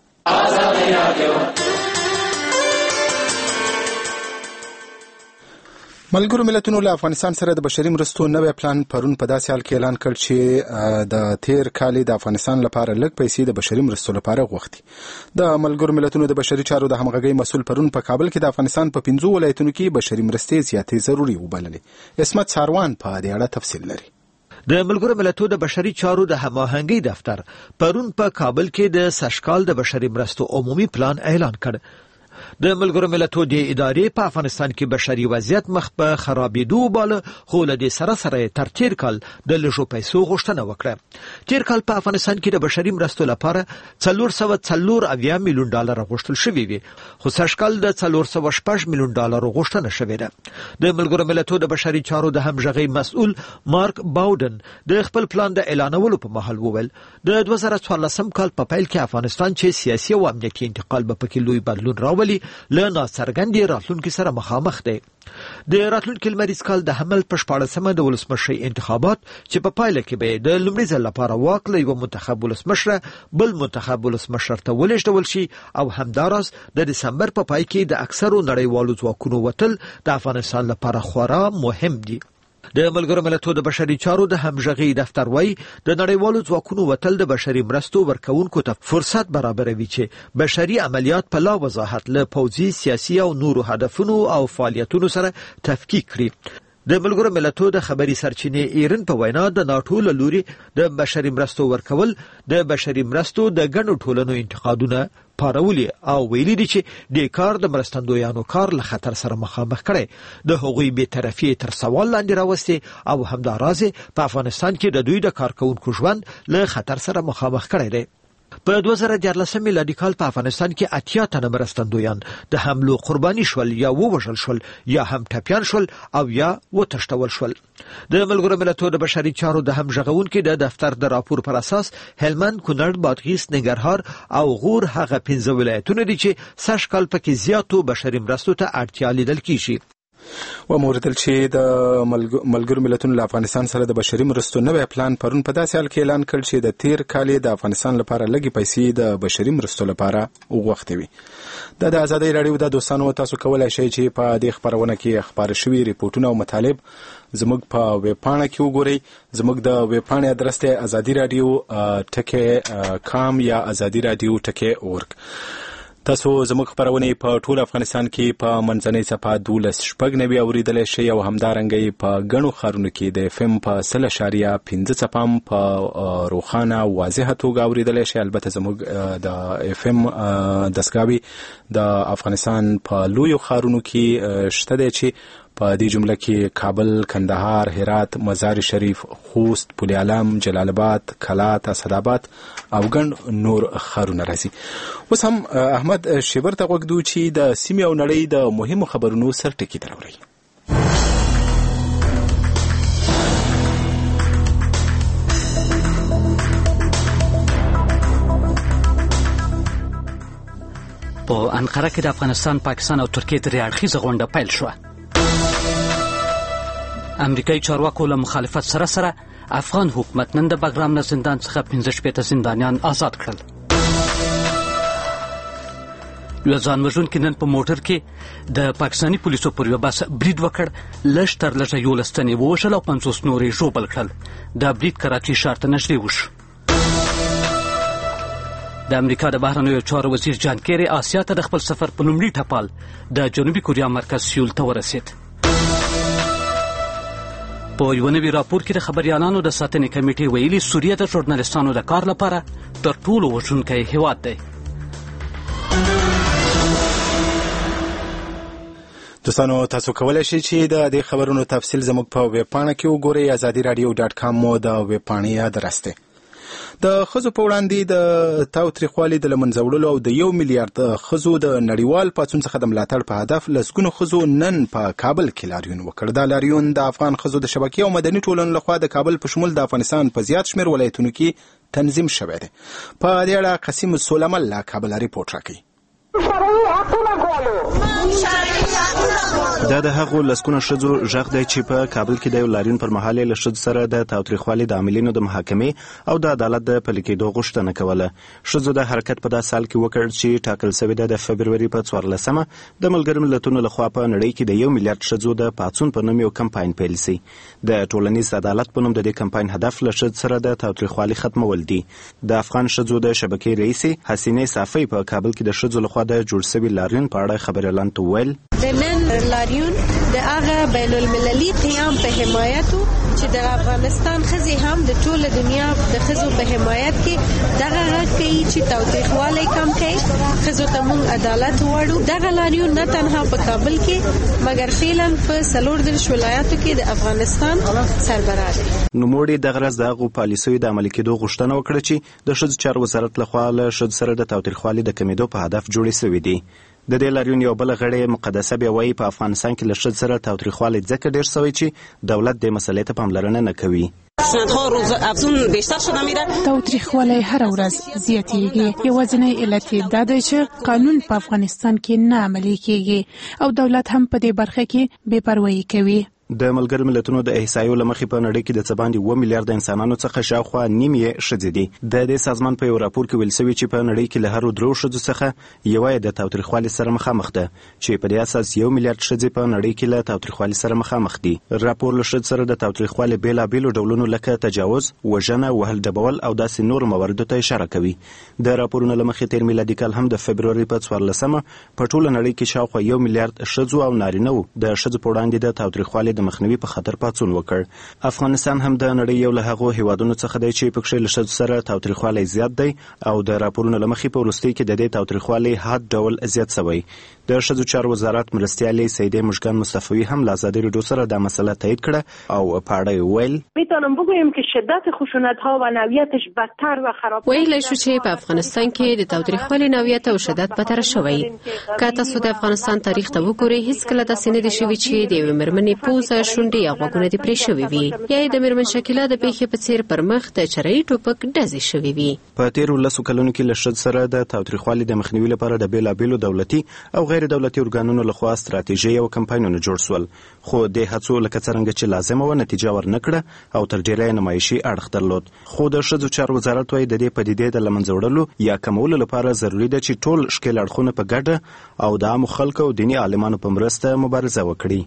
ملګرو ملتونو له افغانستان سره د بشري مرستو نوی پلان پرون په داسې حال کې اعلان کړ چې د تیر کال د افغانستان لپاره لږ پیسې د بشري مرستو لپاره غوښتي. د ملګرو ملتونو د بشري چارو د همغږۍ مسؤل پرون په کابل کې د افغانستان په 15 ولایتونو کې بشري مرستې زیاتې ضروري وبللې. اسمت ساروان په دې اړه تفصیل لري. د ملګرو ملتونو د بشري چارو د هماهنګۍ دفتر پرون په کابل کې د سشکال د بشري مرستو عمومي پلان اعلان کړ. د ملګرو ملتونو د ادارې په افغانستان کې بشري وضعیت مخ په خرابېدو باله، خو له دې سره تر تیر کال د لږو پیسو غوښتنه وکړه. تیر کال په افغانستان کې د بشري مرستو لپاره 440 میلیون ډالر غوښتل شوي وي، خو سږکال د 406 میلیون ډالر غوښتنه شوې ده. د ملګرو ملتونو د بشري چارو د همغږۍ مسؤل مارک باودن د خپل پلان د اعلانولو په مهال وویل د 2014 کال په پیل کې افغانستان چې سیاسي او امنیتي انتقال به پکې لوی بدلون راولي والي له ناڅرګندې راتلونکي سره مخامخ دی. د راتلونکي لمریز کال د حمل په 14مه د ولسمشرۍ انتخابات چې په پایله کې به د لومړي ځل لپاره واک له یو منتخب ولسمشر بل منتخب ولسمشر ته ولېږدول شي او همداراز د دسمبر په پای کې د اکثرو نړیوالو ځواکونو وتل د افغانستان لپاره خورا مهم دي. د ملګرو ملتونو د بشري چارو د همغږي دفتر وايي د نړیوالو ځواکونو وتل د بشري مرستو ورکوونکو ته فرصت برابروي چې بشري عملیات په لا وضاحت له پوځي، سیاسي او نورو هدفونو او فعالیتونو سره تفکیک کړي. د ملګرو ملتونو د خبري سرچینې ایرن په وینا د ناتو له لوري د بشري مرستو ورکول د بشري مرستو د ګڼو ټولنو انتقادونه پارولي او ویلي دي چې د کار د مرستندویانو کار له خطر سره مخامخ کړي، د هغوی بې طرفي تر سوال لاندې راوستي او همداراز په افغانستان کې د دوی د کارکونکو ژوند له خطر سره مخامخ کړي دي. په 2014 میلادي کال په افغانستان کې 80 تنه مرستندویان د حملو قرباني شول یا ووژل شول یا هم ټپيان شول او یا وتښتول شول. د ملګرو ملتونو د بشري چارو د همغږونکو د دفتر د راپور پر اساس هلمند، کونړ، بادغیس، ننګرهار او غور هغه 15 ولایتونه دي چې سږ کال پکې زیاتو بشري مرستو ته اړتیا لیدل کیږي. و موردل چې د ملګرو ملتونو له افغانستان سره د بشري مرستو نوی پلان پرون په داسې حال کې اعلان کړ چې د تیر کال د افغانستان لپاره لږې پیسې د بشري مرستو لپاره وغوښتې وي. د ازادۍ راډیو د دوستانو تاسو کولای شئ چې په دې خبرونه کې خبر شوي ریپورتونه او مطالب زموږ په ویب پاڼه کې وګورئ. زموږ د ویب پاڼې ادرس دی azadi.radio.com یا azadi.radio.org. تاسو زموږ خبرونه په ټول افغانستان کې په منځنۍ صفحه 12.9 اوریدلای شئ او همدارنګه په غنو خارونو کې د FM په 0.5 صفام په روخانه واضحه توګه اوریدلای شئ. البته زموږ د FM دسګاوي د افغانستان په لویو خارونو کې شته دي چې په دې جمله کې کابل، کندهار، هرات، مزار شریف، خوست، پل علم، جلال آباد، کلات، اسداباد او ګڼ نور خارونه راځي. اوس هم احمد شیبر ته غوږدو چې د سیمې او نړۍ د مهمو خبرونو سرټکي دراوړي. په انقره کې د افغانستان، پاکستان او ترکیې درې اړخیزه غونډه پیل شوه. امریکایي چارواکو له مخالفت سره افغان حکومت نن د بګرام له زندان څخه 15 زندانیان آزاد کړل. یو ځانوژونکی نن په موټر کې د پاکستاني پولیسو پر یو بس برید وکړ، لږ تر لږه 11 تنې ووژل او 50 نور یې ژوبل کړل. دا برید کراچي ښار ته نږدې وشو. د امریکا د بهرنیو چارو وزیر جان کیری آسیا ته د خپل سفر په لومړي ټپال د جنوبي کوریا مرکز سیول ته ورسید. په یو نوي راپور کې د خبريالانو د ساتنې کمیټې ویلي سوریه د ژورنالیستانو د کار لپاره تر ټولو وژونکی هیواد دی. دوستانو تاسو کولای شئ چې د دې خبرونو تفصیل زموږ په ویب پاڼه کې وګورئ. azadi.radio.com مو د ویب پاڼې ادرس دی. د خزو په وړاندې د تاوتریخوالي د لمنځه وړلو او د 1 میلیارډ خزو د نړیوال پاڅون څخه د ملاتړ په هدف لسګونو خزو نن په کابل کې لاریون وکړ. دا لاریون د افغان خزو د شبکې او مدني ټولنو لخوا د کابل په شمول د افغانستان په زیات شمېر ولایتونو کې تنظیم شوی دی. په دې اړه قسیم سلیمان له کابل ریپورت راکوي. دا د هغو لسګونو ښځو غږ دی چې په کابل کې د یو لاریون پر مهال له ښځو سره د تاوتریخوالي د عاملینو د محاکمې او د عدالت د پلي کېدو غوښتنه کوله. ښځو د حرکت په داسې حال کې وکړ چې ټاکل شوې ده د فبروري په 14مه د ملګرو ملتونو لخوا په نړۍ کې د 1 میلیارډ ښځو د پاڅون په نوم یو کمپاین پیل شي. د ټولنیز عدالت په نوم د دې کمپاین هدف له ښځو سره د تاوتریخوالي ختمول دي. د افغان ښځو د شبکې رئیس حسینه صافی په کابل کې د ښځو لخوا د جوړ شوي لاریون په اړه خبريالانو ته ویل د نن لاریون د هغه بین المللي قیام په حمایت چې د افغانستان خزي هم د ټول دنیا د خزو په حمایت کې دغه غږ کوي چې تاوتریخوالی کم کړي، خزو ته موږ عدالت وړو. دغه لاریون نه تنها په کابل کې مګر فعلا په 14 ولایاتو کې د افغانستان سربراہ دی. نوموړي دغه ورځ د هغو پالیسیو د عملي کېدو غوښتنه وکړه چې د ښځو چارو وزارت لخوا له ښځو سره د تاوتریخوالي د کمېدو په هدف جوړې شوې دي. د دې لاریون یو بل غړی مقدسه بیا وایي په افغانستان کې له ښځو سره تاوتریخوالی ځکه ډېر شوی چې دولت دې مسلې ته پاملرنه نه کوي. خشونت‌ها روز افزون بیشتر شده میره. تاوتریخوالی هر ورځ زیاتېږي. یوازینی علت دا دی چې قانون په افغانستان کې نه عملي کیږي او دولت هم په دې برخه کې بې پروايي کوي. د ملګرو ملتونو د احصایو لمخې په نړۍ کې د څه باندې 1 میلیارډ انسانانو څخه شاوخوا نیم یې ښځې دي. د دې سازمان په یو راپور کې ویل شوي چې په نړۍ کې له هرو 3 ښځو څخه یوه د تاوتریخوالي سره مخامخ ده، چې په دې اساس 1 میلیارډ ښځې په نړۍ کې له تاوتریخوالي سره مخامخ دي. راپور له ښځو سره د تاوتریخوالي بیلابیلو ډولونو لکه تجاوز، وژنه، وهل ډبول او داسې نور مواردو ته اشاره کوي. د راپورونو لمخې تیر میلادي کال هم د فبروري په 14مه په ټوله نړۍ کې شاوخوا 1 میلیارډ ښځو او نارینه‌و د ښځو په وړاندې د تاوتریخوالي د مخنیوي په خاطر پاڅون وکړ. افغانستان هم د نړۍ یو له هغو هیوادونو څخه دی چې پکې له ښځو سره تاوتریخوالی زیات دی او د راپورونو له مخې په وروستي کې د دې تاوتریخوالي حد ډول زیات شوی. د ښځو چارو وزارت مرستیالې سیده مژگان مصطفی هم له ازادي راډیو سره د مسله تایید کړه او په اړه ویل میتونم بگویم که شدت خشونت‌ها و نوعیتش بدتر و خراب. ویل شو چې په افغانستان کې د تاوتریخوالي نوعیت او شدت بدتر شوی. که تاسو د افغانستان تاریخ ته وګورئ هیڅ کله داسې نه دي شوي چې د یوې مېرمنې پوزه، شونډې یا غوږونه دې پرې شوي وي یا د مېرمن شکیله د پیښې په څیر پر مخ د چرایي ټوپک ډزې شوي وي. په تیرو 10 کلونو کې له ښځو سره د تاوتریخوالي د مخنیوي لپاره د بیلابیلو دولتي او غیر دولتي ارګانونو لخوا ستراتیژي او کمپاینونه جوړ شول، خو د هڅو لکه څرنګه چې لازمه و نتیجه ورنکړه او تر ډیره نمایشي اړخ درلود. خو د ښځو چارو وزارت وايي د دې پدیدې د لمنځه وړلو یا کمولو لپاره ضروري ده چې ټول ښکیل اړخونه په ګډه او د عامو خلکو او دیني عالمانو په مرسته مبارزه وکړي.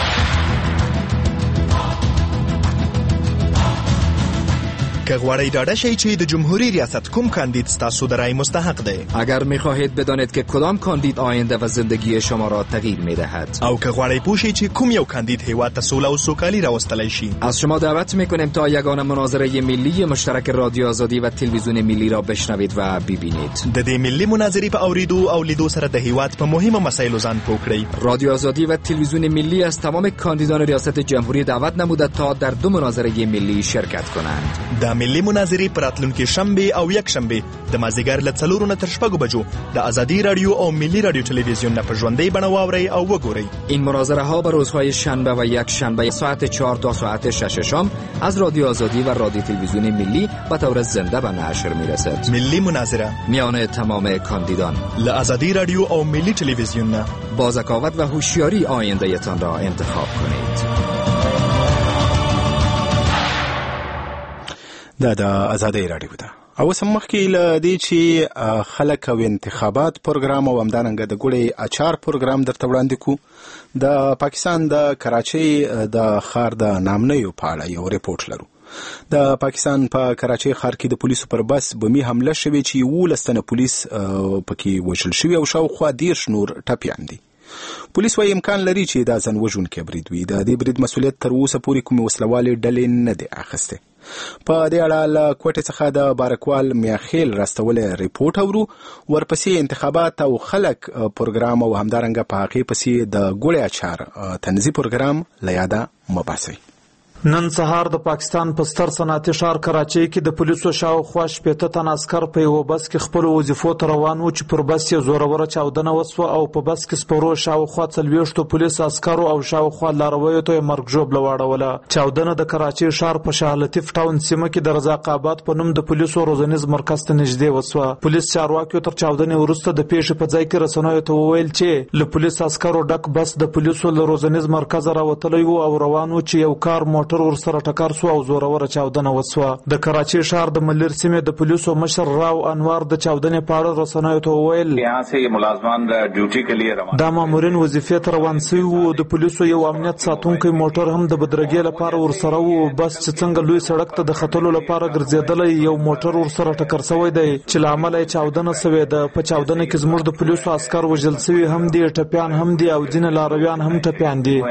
که غواړئ ډاډه شئ چې د جمهوری ریاست کوم کاندید ستاسو د رای مستحق دی. اگر می‌خواهید بدانید که کدام کاندید آینده و زندگی شما را تغییر می‌دهد او که غواړئ پوه شئ چې کوم یو کاندید هیواد ته سوله او سوکالي راوستلی شي. از شما دعوت می‌کنیم تا یگانه مناظره ملی مشترک رادیو آزادی و تلویزیون ملی را بشنوید و ببینید. د دې ملی مناظرې په اوریدو او لیدو سره د هیواد په مهمه مسایلو ځان پوه کړئ. رادیو آزادی و تلویزیون ملی از تمام کاندیدان ریاست جمهوری دعوت نموده تا در 2 مناظره ملی شرکت کنند. د ملی مناظرې راتلونکي شنبه او یک شنبه د مازیګر له 4 نه تر 6 بجو د ازادي رادیو او ملی رادیو تلویزیون نه په ژوندۍ بڼه واورئ او وګورئ. این مناظره ها به روزهای شنبه و یک شنبه ساعت 4 تا ساعت 6 شام از رادیو آزادی و رادیو تلویزیون ملی به طور زنده به نشر میرسد. ملی مناظره میان تمام کاندیدان له ازادي رادیو او ملی تلویزیون نه با ذکاوت و هوشیاری آینده تان را انتخاب کنید. د ازادي راډیو ده او سمخ کې ل دې چې خلک او انتخابات پروګرام او همدارنګه د ګوړې اچار پروګرام درته وړاندې کو. د پاکستان د کراچۍ د ښار د نامنیو په اړه یو ریپورت لرو. د پاکستان په کراچۍ ښار کې د پولیسو پر بس بمي حمله شوې چې 11 تنه پولیس پکې وژل شوي او شاوخوا 10 نور ټپیان دي. پولیس وايي امکان لري چې دا ځان وژونکی برید وي. د دې برید مسؤلیت تر اوسه پورې کومې وسلوالې ډلې نه دي اخیستې. په دې اړه له کوټې څخه د بارکوال میاخیل راستولې ریپورت اورو. ورپسې انتخابات او خلک پروګرام او همدارنګه په هغې پسې د ګوړې اچار تنظیم پروګرام له یاده مباسي. نن سهار د پاکستان په ستر صنعتي ښار کراچۍ کې د پولیسو شاوخوا 80 تن عسکر په یو بس کې خپل وظیفو ته روان وو چې پر بس یې زوروره چاودنه وسوه او په بس کې سپورو شاوخوا 40 پولیس عسکرو او شاوخوا لارویو ته مرګ ژوبله واړوله. چاودنه د کراچۍ ښار په شاه لطیف ټاون سیمه کې د رزاق آباد په نوم د پولیسو روزنیز مرکز ته نږدې وسوه. پولیس چارواکیو تر چاودنې وروسته د پیښې په ځای کې رسنیو ته وویل چې له پولیس عسکرو ډک بس د پولیسو له روزنیز مرکز راوتلی وو او روان وو چې یو کار موټر ورسره ټکر سو او زوروره چاودنه وسوه. د کراچۍ ښار د ملیر سیمې د پولیسو مشر راو انوار د چاودنې په اړه رسنیو ته وویل یہاں سے ملازمان ډیوټي کې لیے روان دا مامورین وظیفې ته روان شوي وو. د پولیسو یو امنیت ساتونکی موټر هم د بدرګۍ لپاره ورسره وو. بس چې څنګه لوی سړک ته د ختلو لپاره ګرځېدلی یو موټر ورسره ټکر شوی دی چې له امله یې چاودنه شوې ده. په چاودنه کې زموږ د پولیسو عسکر وژل شوي هم دي، ټپیان هم دي او ځینې لارویان هم ټپیان دي.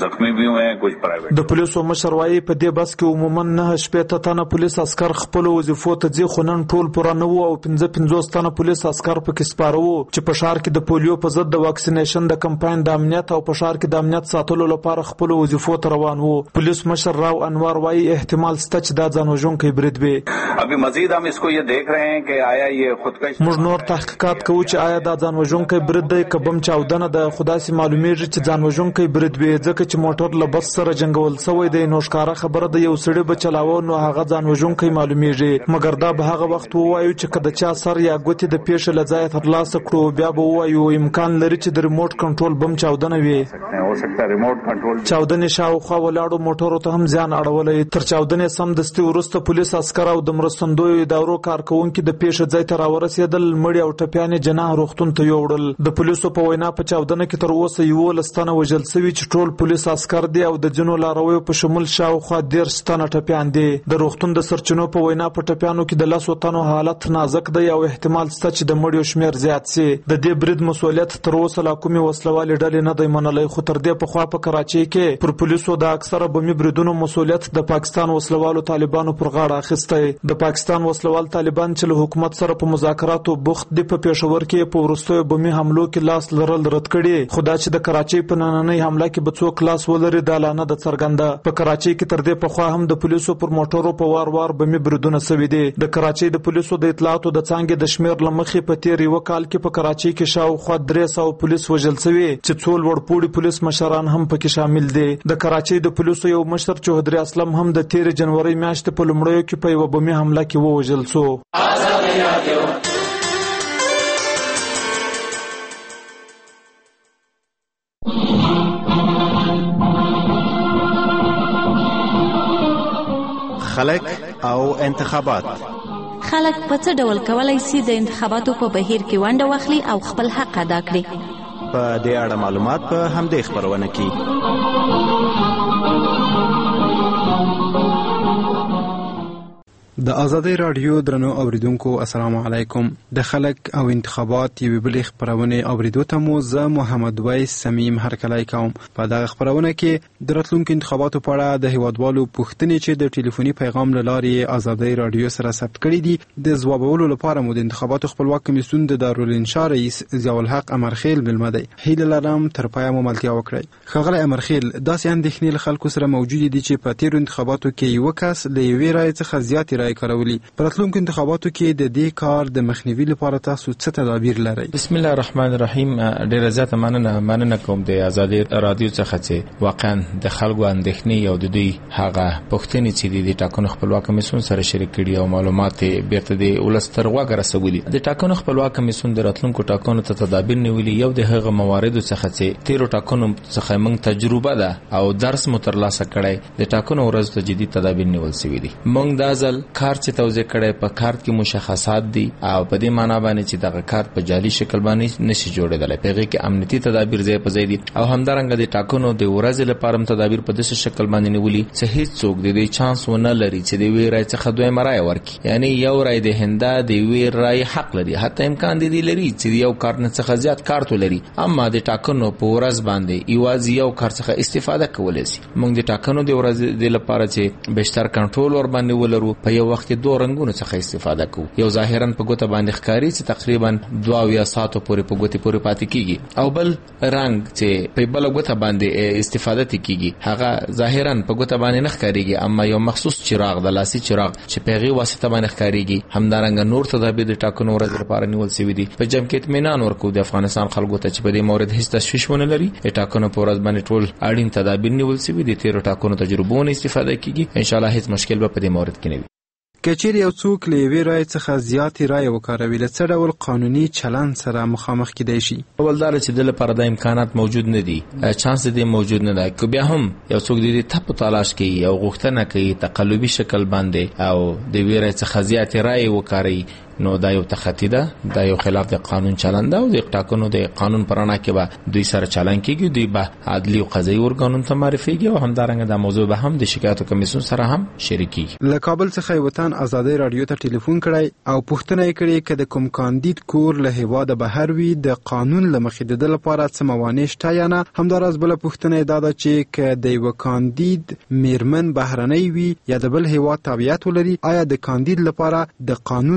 د پولیسو مشر وایي په دې بس کې عموما 9 تنه پولیس عسکر خپل وظیفو ته ځي، خو نن ټول پوره نه وو او 55 تنه پولیس عسکر پکې سپاره وو چې په ښار کې د پولیو په ضد د واکسینیشن د کمپاین د امنیت او په ښار کې د امنیت ساتلو لپاره خپل وظیفو ته روان وو. پولیس مشر راو انوار وایي احتمال شته چې دا ځان وژونکی برید وي. ابھی مزید ہم اس کو یہ دیکھ رہے ہیں کہ آیا یہ خودکش موږ نور تحقیقات کوو چې آیا دا ځان وژونکی برید دی که بم چاودنه ده. خو داسې معلومیږي چې ځان وژونکی برید وي ځکه چې موټر له بس سره جنګول شوی دی نو ښکارا خبره د یو سړي بچلاو نو هغه ځان وژونکی معلومیږي، مګر دا به هغه وخت ووایو چې کله چا سر یا ګوتې د پیښې له ځایه ترلاسه کړو، بیا به ووایو امکان لري چې د ریموټ کنټرول بم چاودنه وي. چاودنې شاوخوا ولاړو موټرو ته هم زیان اړولی. تر چاودنې سمدستي وروسته پولیس عسکر او د مرستندویو ادارو کارکوونکي د پیښې ځای ته راورسېدل، مړي او ټپیان یې جناح روغتون ته یوړل. د پولیسو په وینا په چاودنه کې تر اوسه 11 تنه وژل شوي چې ټول پولیس عسکر دي او د ځینو لارویو په شمول شاوخوا 13 تنه ټپیان دي. د روغتون د سرچینو په وینا په ټپیانو کې د 10 تنو حالت نازک دی او احتمال شته چې د مړیو شمیر زیات شي. د دې برید مسؤلیت تر اوسه لا کومې وسلوالې ډلې نه دی منلی، خو تر دې پخوا په کراچۍ کې پر پولیسو د اکثره بمي بریدونو مسؤلیت د پاکستان وسلوالو طالبانو پر غاړه اخیستی. د پاکستان وسلوال طالبان چې له حکومت سره په مذاکراتو بوخت دي په پېښور کې په وروستیو بمي حملو کې لاس لرل رد کړي، خو دا چې د کراچۍ په نننۍ حمله کې به څوک لاس ولري دا لا نه ده څرګنده. په کراچۍ کې تر دې پخوا هم د پولیسو پر موټرو په وار وار بمي بریدونه شوي دي. د کراچۍ د پولیسو د اطلاعاتو د څانګې د شمیر له مخې په تیر یو کال کې په کراچۍ کې شاوخوا 300 پولیس وژل شوي چې څو لوړپوړي پولیس مشران هم پکې شامل دي. د کراچۍ د پولیسو یو مشر چوهدري اسلم هم د تیر جنوري میاشتې په لومړیو کې په یو بمي حمله کې ووژل شو. خلک او انتخابات. خلک په څه ډول کولای شي د انتخاباتو په بهیر کې ونډه واخلي او خپل حق ادا کړي؟ په دې اړه معلومات په همدې خبرونه کې. د آزادۍ رادیو درنو اوریدونکو السلام علیکم. د خلک او انتخابات یوې بلې خبرونه اوریدو ته مو زه محمد ویس سمیم هرکلی کوم. په دغه خبرونه کې د راتلونکو انتخاباتو په اړه د هیوادوالو پوښتنې چې د ټلیفوني پیغام له لارې آزادۍ رادیو سره ثبت کړي دي د ځوابولو لپاره مو د انتخاباتو خپلواک کمیسیون د دارالانشا رئیس ضیاء الحق امرخیل بلمدی هیله لرم تر پایه مو ملتیا وکړئ. ښاغلی امرخیل، داسې اندېښنې له خلکو سره موجودې دي چې په تیرو انتخاباتو کې یو کس له یوې رایې څخه زیاتې رایې کارولی. په راتلونکو انتخاباتو کې د دې کار د مخنیوي لپاره تاسو څه تدابیر لرئ؟ بسم الله الرحمن الرحیم. ډیره زیاته مننه کوم د آزادۍ رادیو څخه چې واقعا د خلکو اندېښنې او د دوی هغه پوښتنې چې د ټاکنو خپلواک کمیسیون سره شریک کړي او معلومات بیرته د ولس تر غوږه رسولي. د ټاکنو خپلواک کمیسیون د راتلونکو ټاکنو ته تدابیر نیولي. یو د هغه مواردو څخه چې تیرو ټاکنو څخه موږ تجربه ده او درس مو ترلاسه کړی، د ټاکنو ورځ ته جدي تدابیر نیول شوي دي. موږ د ځل کار چې توضیح کړی په کارت کې مشخصات دي او په دې معنی باندې چې دغه کارت په جعلي شکل باندې نشي جوړېدلی. په هغې کې امنیتي تدابیر ځای په ځای دي او همدارنګه د ټاکنو د ورځې لپاره هم تدابیر په داسې شکل باندې نیولي چې هیڅوک د دې چانس ونه لري چې د یوې رایې څخه دویمه رایه ورکړي. یعنې یو رایې د هنده د یوې رایې حق لري، حتی امکان دی لري چې یو کارت نه څخه زیات کارت ولري، اما د ټاکنو په ورځ باندې یوازې یو کارت څخه استفاده کولی شي. موږ د ټاکنو د ورځې د لپاره چې بهتر کنټرول ور باندې ولرو په یو وخت کې دوه رنګونو څخه استفاده کوو. یو ظاهرا په ګوته باندې ښکاري چې تقریبا 2 ساعتو پورې په ګوته پورې پاتې کیږي، او بل رنګ چې په بل ګوته باندې استفاده کیږي هغه ظاهرا په ګوته باندې نه ښکاریږي، اما یو مخصوص چراغ د لاسي چراغ چې په غي واسطه باندې ښکاریږي. همدارنګه نور تدابیر د ټاکنو ورځ لپاره نیول شوی دي. په جمع کې اطمینان ورکو د افغانستان خلکو ته چې په دې مورد هیڅ تشویش ونه لري. ټاکنو په ورځ باندې ټول اړین تدابیر نیول شوی دي. تیرو ټاکنو تجربو نه استفاده کیږي. ان شاء الله هیڅ مشکل به په دې مورد کې نه وي. کچیر یو څوک له یوې رایې څخه زیاتې رایې وکاروي، له څه ډول قانوني چلند سره مخامخ کیدای شي؟ اول دا چې د لپاره د امکانات موجود نه دي، چانس دې موجود نه دی. که بیا هم یو څوک د دې ټاپ تلاش کوي او غوښتنه کوي تقلبي شکل باندې او د یوې رایې څخه زیاتې رایې وکاروي، نو دا یو تخطی ده، دا یو خلاف د قانون چلند ده او د ټاکنو د قانون پرانا کې به دوی سره چلند کیږي. دوی به عدلي او قضایي ارګانونو ته معرفيږي او همدارنګه د موضوع به هم د شکایتو کمیسیون سره هم شریکي. له کابل څخه وطن آزادۍ رادیو ته ټلیفون کړی او پوښتنه یې کړې چې د کوم کاندید کور له هیواده بهر وي د قانون له مخې د لپاره څه موانع شته یا نه. همداراز بل پوښتنه دا ده چې که د یو کاندید میرمن بهرنۍ وي یا د بل هیواد تابعیت ولري، آیا د کاندید لپاره د قانون له مخې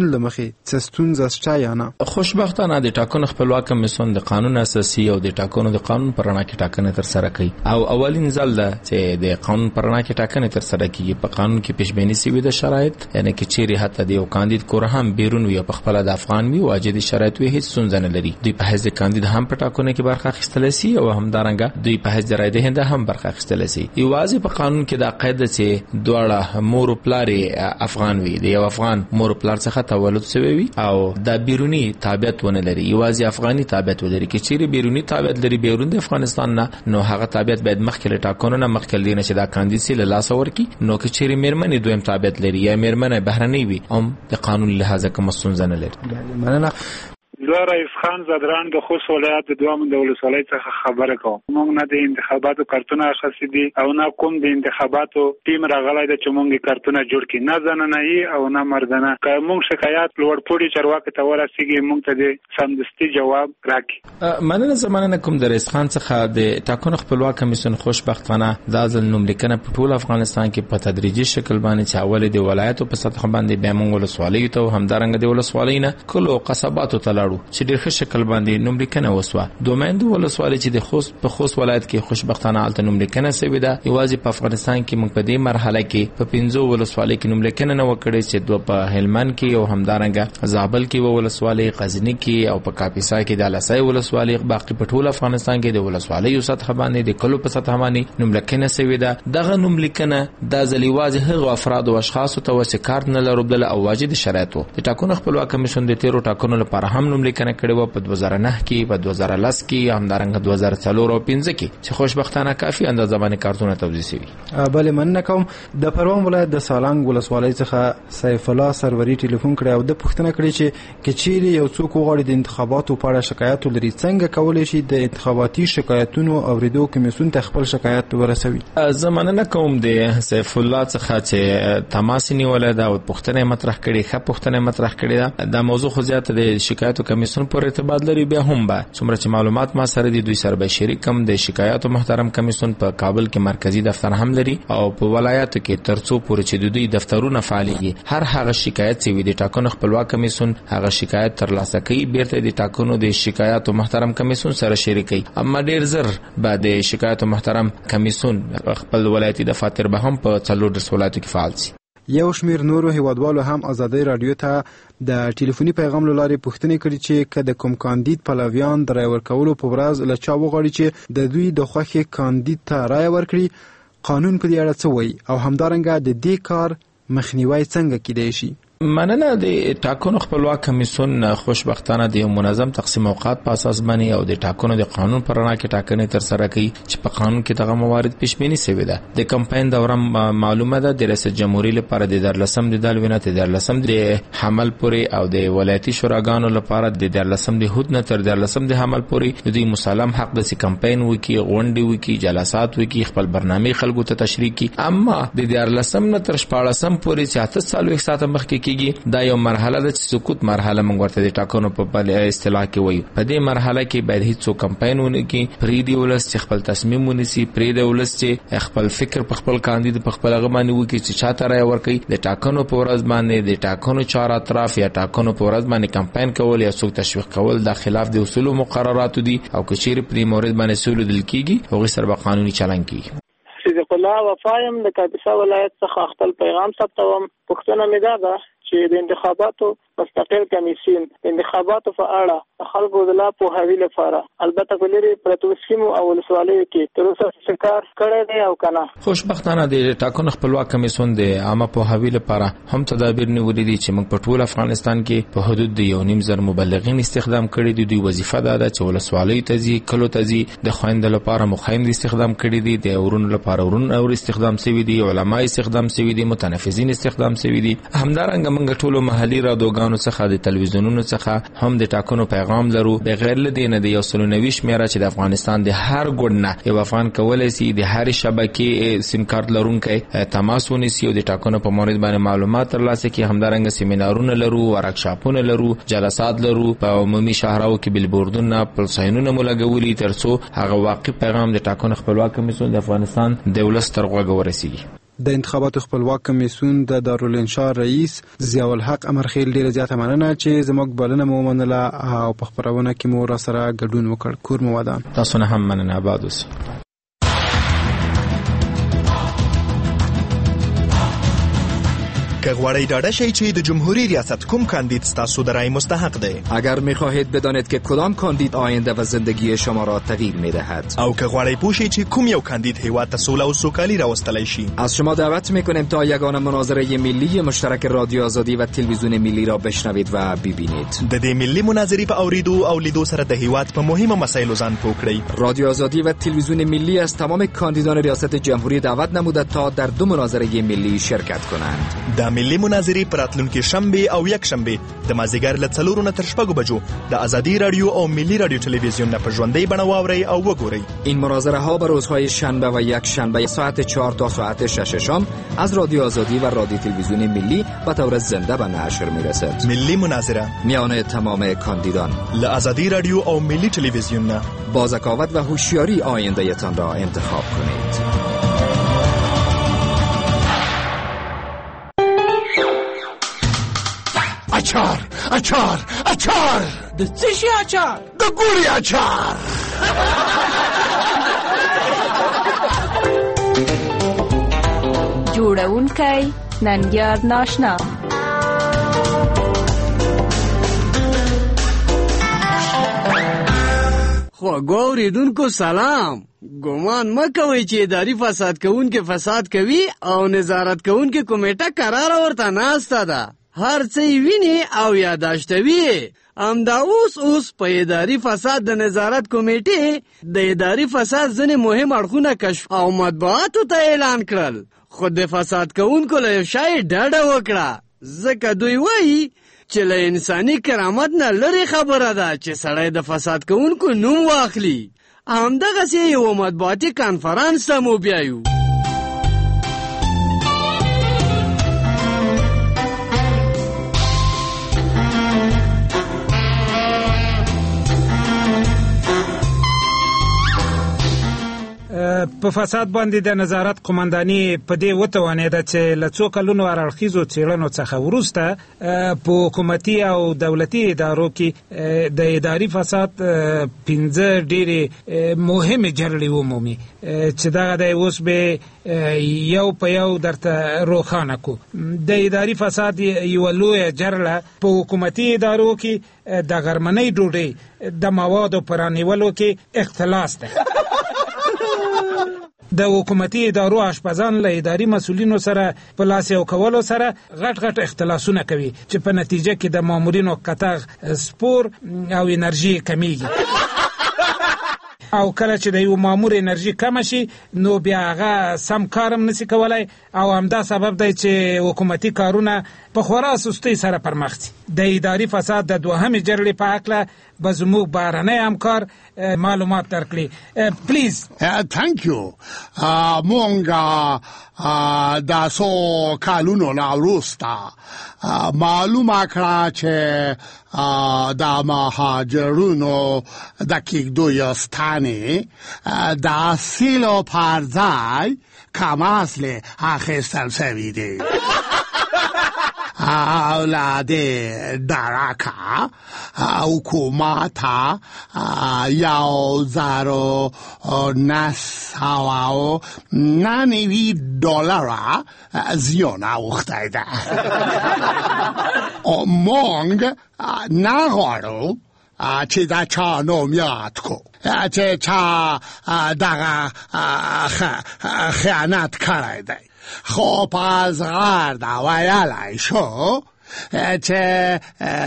څه ستونزه شته یا نه؟ خوشبختانه د ټاکنو خپلواک کمیسیون د قانون اساسي او د ټاکنو د قانون پر رڼا کې ټاکنې تر سره کوي او اولین ځل ده چې د قانون پر رڼا کې ټاکنې تر سره کیږي. په قانون کې پیشبینی شوی د شرایط یعنی کې چیرې حتی د یو کاندید کور هم بیرون وي په خپل د افغان وي واجد شرایط وي هیڅ ستونزه نه لري. دوی په حیث کاندید هم په ټاکنو کې برخه اخیستلی شي او همدارنګه دوی په حیث رای دهنده هم برخه اخیستلی شي. یوازې په قانون کې دا قاعده چې دواړه مور او پلار افغان وي، د یو افغان مور او پلار څخه تولد شوی وي او د بیرونی تابعیت ونه لري، یوازې افغاني تابعیت ولري. کې چیرې بیرونی تابعیت لري بیرون د افغانستان نه نو هغه تابعیت باید مخکې له ټاکنو نه مخکې دینه چې دا کاندید سي له لاس ورکی. نو کې چیرې میرمنې دویم تابعیت لري یا میرمنې بهرنۍ وي هم د قانون لحاظه کوم ستونزه نه لري. مننه. زه رئیس خان زدران د خوست ولایت د دوام د ولسوالۍ څخه خبره کوم. موږ نه د انتخاباتو کارتونه اخیستي دي او نه کوم د انتخاباتو ټیم راغلی دی چې موږ کارتونه جوړ کړي، نه زنانه او نه مردانه. که موږ شکایت لوړپوړي چارواکو ته ورسیږي موږ ته د سمدستي جواب راکړي. مننه. زمانه کوم د رئیس خان څخه د ټاکنو خپلواک کمیسیون خوشبختانه د ځل نوملیکنه په ټول افغانستان کې په تدریجي شکل باندې چې اول د ولایتو په سطح باندې بیا موږ ولسوالۍ ته همدارنګه د ولسوالۍ نه کلو قصباتو ته لاړو چې ډېر ښه شکل باندې نوملیکنه وسوه. دومین د ولسوالۍ چې د خوست ولایت کې خوشبختانه الته نوملیکنه شوې ده. یوازې په افغانستان کې موږ په دې مرحله کې په 15 ولسوالۍ کې نوملیکنه نه وکړې چې دوه په هلمند کې او همدارنګه زابل کې ولسوالۍ، غزنی کې او په کاپیسا کې د لاسای ولسوالۍ، باقي په ټول افغانستان کې د ولسوالۍ سطح باندې د کلو په سطح باندې نوملیکنه شوې ده. دغه نوملیکنه د ځلیواز هغه افراد او اشخاص ته وسه کارت نه لربدل او واجد شرایطو د ټاکنو خپلواک کمیسیون د 13 ټاکنو لپاره هم نوملیکنه کړې و په 2009 کې، په 2010 کې، همدارنګه 2004 او 2015 کې چې خوشبختانه کافي اندازه باندې کارتونه توزیع شوي. بله مننه کوم. د پروان ولایت د سالنګ ولسوالۍ څخه سیف الله سروری ټلیفون کړی او د پوښتنه کړې چې کچېرې یو څوک غواړي د انتخاباتو په اړه شکایت ولري څنګه کولی شي د انتخاباتي شکایتونو اوریدو کمیسیون ته خپل شکایت ورسوي؟ زمانه نه کوم د سیف الله څخه چې تماس نیولای دا او پوښتنه مطرح کړي، ښه پوښتنه مطرح کړي دا موضوع خو زیات د شکایتو کمیسیون پر ارتباط لري. بیا هم به څومره چې معلومات ما سره دي دوی سره به شریکم. د شکایتو محترم کمیسیون په کابل کې مرکزی دفتر هم لري او په ولایتو کې ترڅو پورې چې دوی دفترونه فعاليږي هر هغه شکایت چې وي د ټاکنو خپلواک کمیسیون هغه شکایت ترلاسه کوي، بیرته د ټاکنو د شکایتو محترم کمیسیون سره شریکي. اما ډیر زر بعد د شکایتو محترم کمیسیون خپل ولایتي دفاتر به هم په 4 ولایتو کې فعال شي. یو شمیر نورو هیوادوالو هم ازادي رادیو ته د ټلیفوني پیغام لارې پوښتنه کړې چې کله کوم کاندید پلویان د رای ورکولو په ورځ له چا وغواړي چې د دوی د خوښې کاندید ته رای ورکړي، قانون په دې اړه څه وایي او همدارنګه د دې کار مخنیوي څنګه کیدای شي؟ مننه. د ټاکنو خپلواک کمیسیون خوشبختانه د منظم تقسیم اوقات په اساس باندې او د ټاکنو د قانون پر رڼا کې ټاکنې تر سره کوي چې په قانون کې دغه موارد پیشبینی شوی ده. د کمپاین دوره معلومه ده د ریاست جمهوریت لپاره د 14 د دالوینه د 14 د حمل پورې او د ولایتي شوراګانو لپاره د 14 د هود نه تر 14 د حمل پورې د مسالم حق د کمپاین وکي، غونډې وکي، جلسات وکي، خپل برنامه خلکو ته تشریح کی. اما د 14 نه تر 14 پورې چې 8 سال وخت مخکې دا یو مرحله ده چې سکوت مرحله موږ ورته د ټاکنو په اصطلاح کې وایو. په دې مرحله کې باید هیڅ کمپاین ونه کی، پری دی ولس چې خپل تصمیم ونیسي، پری دی ولس چې خپل فکر په خپل کاندید په خپل غمانه وکي چې چاته رای ورکړي. د ټاکنو په ورځ باندې د ټاکنو چار اطراف یا ټاکنو په ورځ باندې کمپاین کول یا څوک تشویق کول د خلاف د اصول او مقرراتو دي او کچېر پری مورید باندې سول دل کیږي او سره به قانوني چلن کیږي. صدیق الله وفایم د کاپیسا ولایت څخه خپل پیغام ثبتوم. پښتنه مې ده چې د انتخاباتو مستقل کمیسیون انتخاباتو په اړه خلکو د لا پوهاوي لپاره البته ولري پرتو سیمو او ولسوالیو کې تر اوسه شکار کړی دی او کنه. خوشبختانه د ټاکنو خپلواک کمیسیون د عامه پوهاوي لپاره هم تدابیر نیولې دي چې موږ په ټول افغانستان کې په حدود د 1.5 مبلغین استخدام کړي دي. دوی وظیفه ده چې ولسوالیو ته ځي، کلو ته ځي، د خويند لپاره مخایم استخدام کړي دي، د ورونو لپاره ورون او استخدام شوی دي، علما استخدام شوی دي، متنفذین استخدام شوی دي. همدارنګه موږ ټول محلي رادیوګانو څخه د تلویزیونونو څخه هم د ټاکنو پیغام لرو. بغیر لدینه د 190 شمیره چې د افغانستان د هر ګوند نه یو افغان کولای شي د هر شبکې سیم کارت لرونکي تماس ونیسي او د ټاکنو په مورید باندې معلومات ترلاسه کړي. همدارنګه سیمینارونه لرو، ورکشاپونه لرو، جلسات لرو، په عمومي شهراو کې بلبوردونه، پلساینونه مولګولي ترڅو هغه واقعي پیغام د ټاکنو خپلواک کمیسیون د افغانستان د ولس تر غوږ ورسیږي. د انتخاباتو خپلواک کمیسیون د دارالانشا رئیس ضیاءالحق امرخیل ډیره زیاته مننه چې زموږ بلنه مو ومنله او په خپرونه کې مو راسره ګډون وکړ. کور مو ودان. تاسو نه هم مننه. آباد اوسئ. که غواړئ ډاډه شئ چې د جمهوری ریاست کوم کاندید ستاسو د رای مستحق دی، اگر می‌خواهید بدانید که کدام کاندید آینده و زندگی شما را تغییر می‌دهد، او که غواړئ پوه شئ چې کوم یو کاندید هیواد ته سوله او سوکالي راوستلی شي، از شما دعوت می‌کنیم تا یگانه مناظره ملی مشترک رادیو آزادی و تلویزیون ملی را بشنوید و ببینید. د دې ملی مناظرې په اوریدو او لیدو سره د هیواد په مهمه مسایلو ځان پوه کړئ. رادیو آزادی و تلویزیون ملی از تمام کاندیدان ریاست جمهوری دعوت نموده تا در دو مناظره ملی شرکت کنند. د ملی مناظرې پر راتلونکي شنبه او یک شنبه د مازیګر له 4 نه تر 6 بجو د آزادی رادیو او ملی رادیو تلویزیون نه په ژوندۍ بڼه واورئ او وګورئ. این مناظره ها به روزهای شنبه و یک شنبه ساعت 4 تا ساعت 6 شام از رادیو آزادی و رادیو تلویزیون ملی به طور زنده به نشر میرسد. ملی مناظره میان تمام کاندیدان ل آزادی رادیو او ملی تلویزیون نه. با ذکاوت و هوشیاری آینده‌تان را انتخاب کنید. اچار اچار اچار د څه شي اچار؟ د ګوري اچار. جوړونکی ننګیار ناشنا. خواږه اوریدونکو سلام. ګمان مه کوئ چې اداري فساد کوونکي فساد کوي او نظارت کوونکي کمیټه قراره ورته ناسته ده. هر څه ویني او یاداشتوي. همدا اوس په اداري فساد د نظارت کمیټې د اداري فساد ځینې مهم اړخونه کشف او مطبوعاتو ته اعلان کړل. خو د فساد کوونکو له شای ډډه وکړه، ځکه دوی وایي چې له انساني کرامت نه لرې خبره ده چې سړی د فساد کوونکو نوم واخلي. همدغسې یو مطبوعاتي کانفرانس ته مو بیایو. په فساد باندې د نظارت قومنداني په دې وتوانېده چې له څو کلونو هراړخیزو څېړنو څخه وروسته په حکومتي او دولتي ادارو کې د اداري فساد 15 ډېرې مهمې جرړې ومومي چې دغه دی اوس به یو په یو درته روښانه کړو. د اداري فساد یوه لویه جرړه په حکومتي ادارو کې د غرمنۍ ډوډۍ د موادو په رانیولو کې اختلاس ده. د حکومتي ادارو اشپزان له اداري مسؤلینو سره په لاس یو کولو سره غټ اختلاسونه کوي چې په نتیجه کې د مامورینو قطع سپور او انرژي کمیږي. او کله چې د یو مامور انرژي کم شي نو بیا هغه سم کارم نشي کولای او همدا سبب دی چې حکومتي کارونه په خورا سستۍ سره پرمخ ځي. د اداري فساد د دوهمې جرړې په هکله به زموږ بهرنی همکار معلومات درکړي. پلیز. تhank you. مونږ دا څو کالونو نه وروسته معلومه کړه چې دا مهاجرونو د کېږدیو ستانې د اصیلو پر ځای کماصل اخیستل شوي دي. اولاد درکه حکومت 1990 دلار زیان اوخته ده. مونږ نغواړو چې دا چا نوم یاد کو چې چا دغه خیانت کړی دی. خب از غرد ویلی شو چې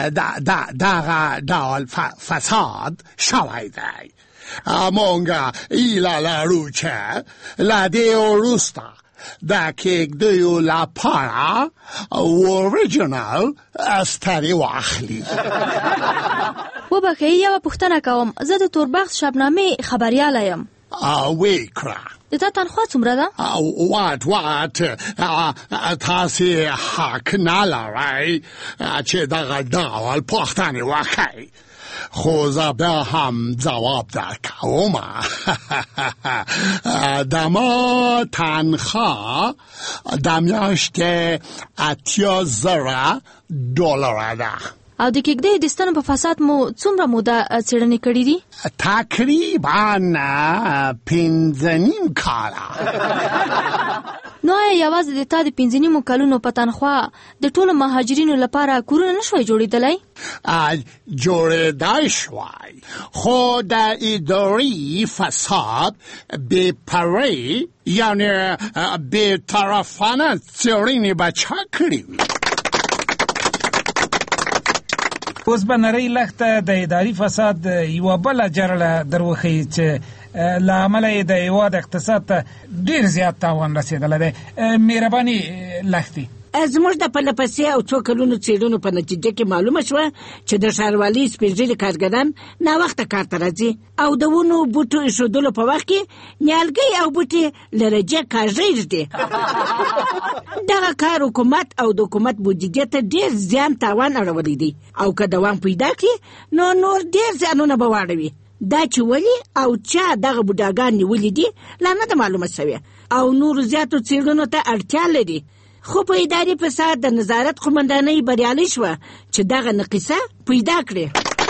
دغه فساد شوی دی. مونږ ایله لرو چې له دې وروسته د کېږدیو لپاره اوریجنال استري واخلي. وبخښئ یوه پوښتنه کوم. زه د توربخت شبنامې خبریاله یم. وی کړه. د تا تنخوا څومره ده؟ وات تاسې حق نه لرئ چې دغه ډول پوښتنې وکړئ. خو زه بیا هم ځواب درکوم. د ما تنخواه د میاشتې 80,000 $. ده. او د کېږدۍ د ستنو په فساد مو څومره موده څېړنې کړې دي؟ تقریبا 5.5 کاله. نو آیا یوازې د تا د 5 کلونو په تنخوا د ټولو مهاجرینو لپاره کورونه نشوی جوړېدلی؟ جوړېدای شوی، خو د اداري فساد بې پرې یعنې بېطرفانه څېړنې به چا کړې وي؟ اوس به نرۍ لښته د اداري فساد یوه بله جرړه دروښیي چې له امله یې د هېواد اقتصاد ته ډېر زیات تاوان رسېدلی دی. مهرباني لښتې. زموږ د پرله پسې او څو کلونو څېړنو په نتیجه کې معلومه شوه چې د ښاروالۍ سپین ږیري کارګران ناوخته کار ته راځي او د ونو بوټو ایښودلو په وخت کې نیالګۍ او بوټي له رجې کاږه ږدي. دغه کار حکومت او د حکومت بودیجې ته ډېر زیان تاوان اړولی دی او که دوام پیدا کړي نو نور ډېر زیانونه به واړوي. دا چې ولې او چا دغه بوډاګان نیولي دي لا نه ده معلومه شوې او نورو زیاتو څېړنو ته اړتیا لري. خو په اداري فساد د نظارت قومندانۍ بریالۍ شوه چې دغه نقیصه پیدا کړي.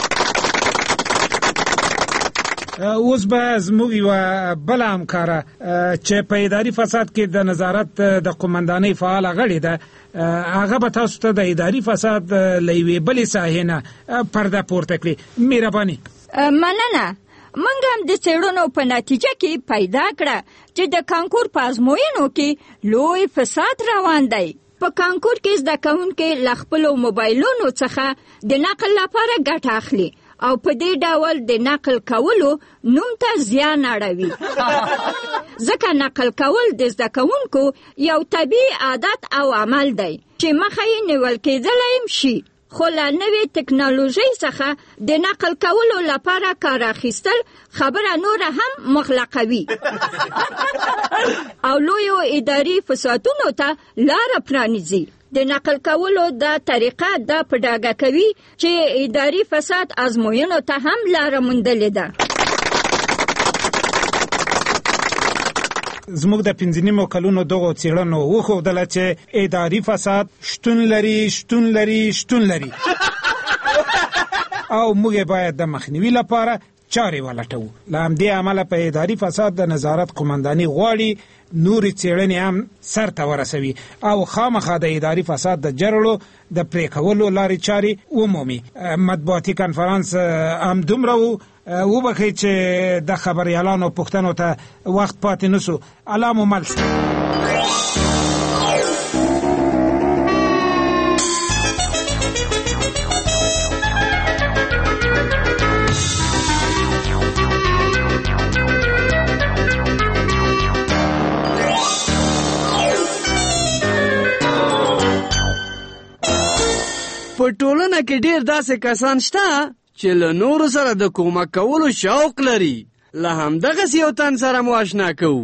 اوس به زموږ یوه بله همکاره چې په اداري فساد کې د نظارت د قومندانۍ فعاله غړې ده، هغه به تاسو ته د اداري فساد له یوې بلې ساحې نه پرده پورته کړي. مهرباني. مننه. موږ هم د څېړنو په نتیجه کې پیدا کړه چې د کانکور په ازموینو کې لوی فساد روان دی. په کانکور کې زده کوونکي له خپلو موبایلونو څخه د نقل لپاره ګټه اخلي او په دې ډول د نقل کولو نوم ته زیان اړوي. ځکه نقل کول د زده کوونکو یو طبیعي عادت او عمل دی چې مخه یې نیول کېدلی شي. خو له نوې ټکنالوژۍ څخه د نقل کولو لپاره کار اخیستل خبره نوره هم مغلقوي او لویو اداري فسادونو ته لاره پرانیزي. د نقل کولو دا طریقه دا په ډاګه کوي چې اداري فساد ازموینو ته هم لاره موندلې ده. زموږ د 15 کلونو دغو څېړنو وښودله چې اداري فساد شتون لري او موږ باید د مخنیوي لپاره چارې ولټوو. له همدې امله په اداري فساد د نظارت قومندانۍ غواړي نورې څېړنې هم سر ته ورسوي او خامخا د اداري فساد د جرړو د پرې کولو لارې چارې ومومي. مطبوعاتي کنفرانس هم دومره وبخئ چې د خبریالانو پوښتنو ته وخت پاتې نسو. الله مو مل شه. په ټولنه کې ډېر داسې کسان شته چې له نورو سره د کومک کولو شوق لري. له همدغسې یو تن سره مو اشنا کوو.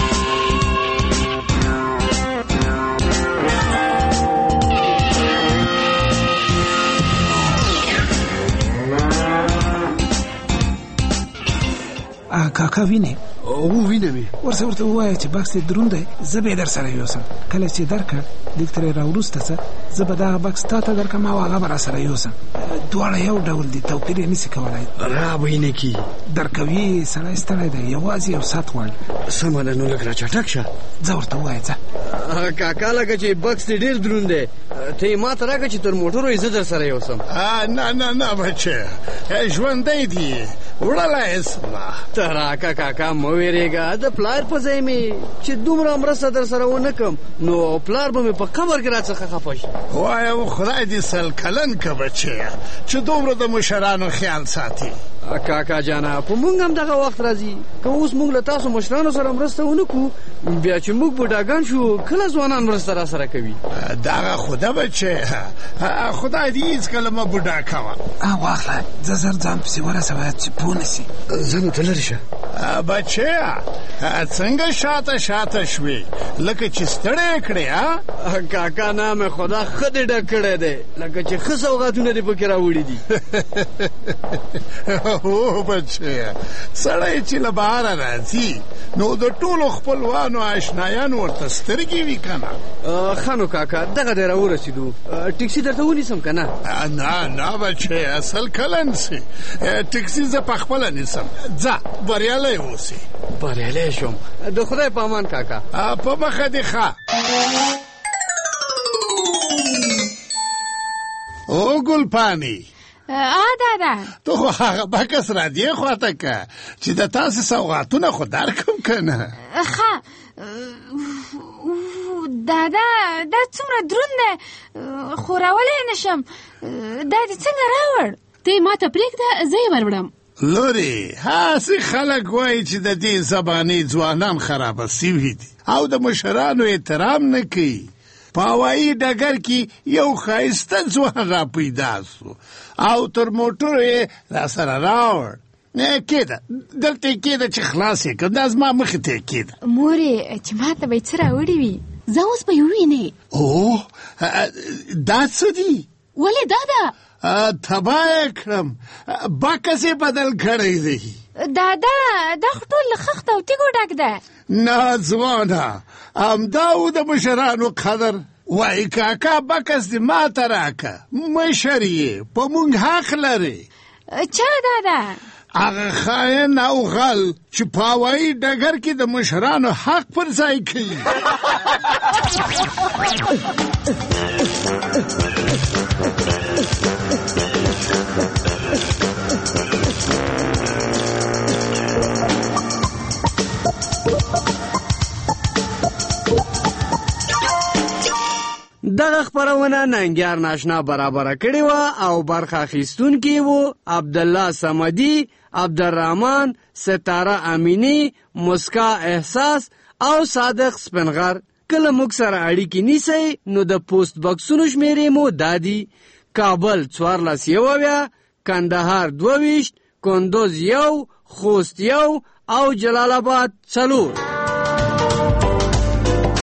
کاکا وینې؟ وینم. ورته ووایه چې بکس یې دروند دی، زه به یې در سره یوسم. کله چې درکړه لږ ترې راوروسته څه زه به دغه بکس تا ته درکړم او هغه به را سره یوسم. دواړه یو ډول دي، توپیر یې نشي کولی. را به یې نه کي درکوي، سړی ستړی دی، یوازې یو ساعت غواړي. سمه ده، نو لږ را چټک شه. ځه ورته ووایه ځه. کاکا لکه چې بکس دې ډېر دروند دی، ته یې ما ته راکړه چې تر موټرو یې زه در سره یوسم. نه بچه، ژوندی دی، وړلی یې سمه. ته راکه کاکا مه وېرېږه، د پلار په ځای مې چې دومره مرسته در سره ونه کړم نو پلار به مې په قبر کې راڅخه خفه شي. وایم خدای دې سل کلن که بچیه چې دومره د مشرانو خیال ساتي. کاکا جانا په مونږ هم دغه وخت راځي که اوس مونږ له تاسو مشرانو سره مرسته ونه کړو بیا چې موږ بوډاګان شو کله ځوانان مرسته را سره کوي. دغه خوده بچه، خدای دې هېڅکله مه بوډا کوه. واخله، زه زر ځان پسې ورسوه چې پوه نه سي. زه نو ته لرې شه. بچیا څنګه شاته شوې لکه چې ستړی کړې کاکا نام خدا ښه دې ډک کړی دی لکه چې ښه سوغاتونه دې پکې راوړي دي. هو بچیا سړی چې له بهره راځي نو د ټولو خپلوانو آشنایانو ورته سترګې وي که نه؟ ښه نو کاکا دغه دی راورسېدو ټکسي درته ونیسم که نه؟ نه بچیا اصل کلن سي ټکسي زه پخپله نیسم. ځه بریالی اوسې. بریالی شم د خدای په امان کاکا. په مخه دې ښه. او ګلپانې دادا تو خو هغه بکس را دې خواته که چې د تاسې سوغاتونه خو درکم که نه؟ ښه دادا دا څومره دروند دی خو راوړی نشم. دا دې څنګه راوړ؟ ته یې ماته پرېږده زه یې وروړم. لورې هسې خلک وایي چې د دې زبانې ځوانان خرابه سوي دي او د مشرانو احترام نه کوي. په هوایي ډګر کې یو ښایسته ځوان را پیدا سو او تر موټرو یې راسره راوړ. کېده دلته یې کېده چې خلاص یې کړم. دا زما مخې ته یې کېده. مورې چې ما ته به یې څه راوړي وي زه اوس به یې ووینې. اوه دا څه دي؟ ولې دادا تباه یې کړم. بکس یې بدل کړی دی. دادا دا خو ټول له خښت او تیږو ډک ده. نه ځوانه همدا و د مشرانو قدر. وایي کاکا بکس دې ماته راکه مشر یې په مونږ حق لري. چا دادا؟ هغه خاین او غل چې په هوایي ډګر کې د مشرانو حق پر ځای کوي. دغه خپرونه ننګیار ناشنا برابره کړې وه او برخه اخیستونکي وو عبدالله صمدي، عبدالرحمن، ستاره امینی، مسکا احساس او صادق سپنغر. کله موږ سره اړیکې نیسئ نو د پوسټ بکسونو شمیرې مو دادي: کابل 1411، کندهار 22، کندوز 1، خوست 1 او جلال آباد 4.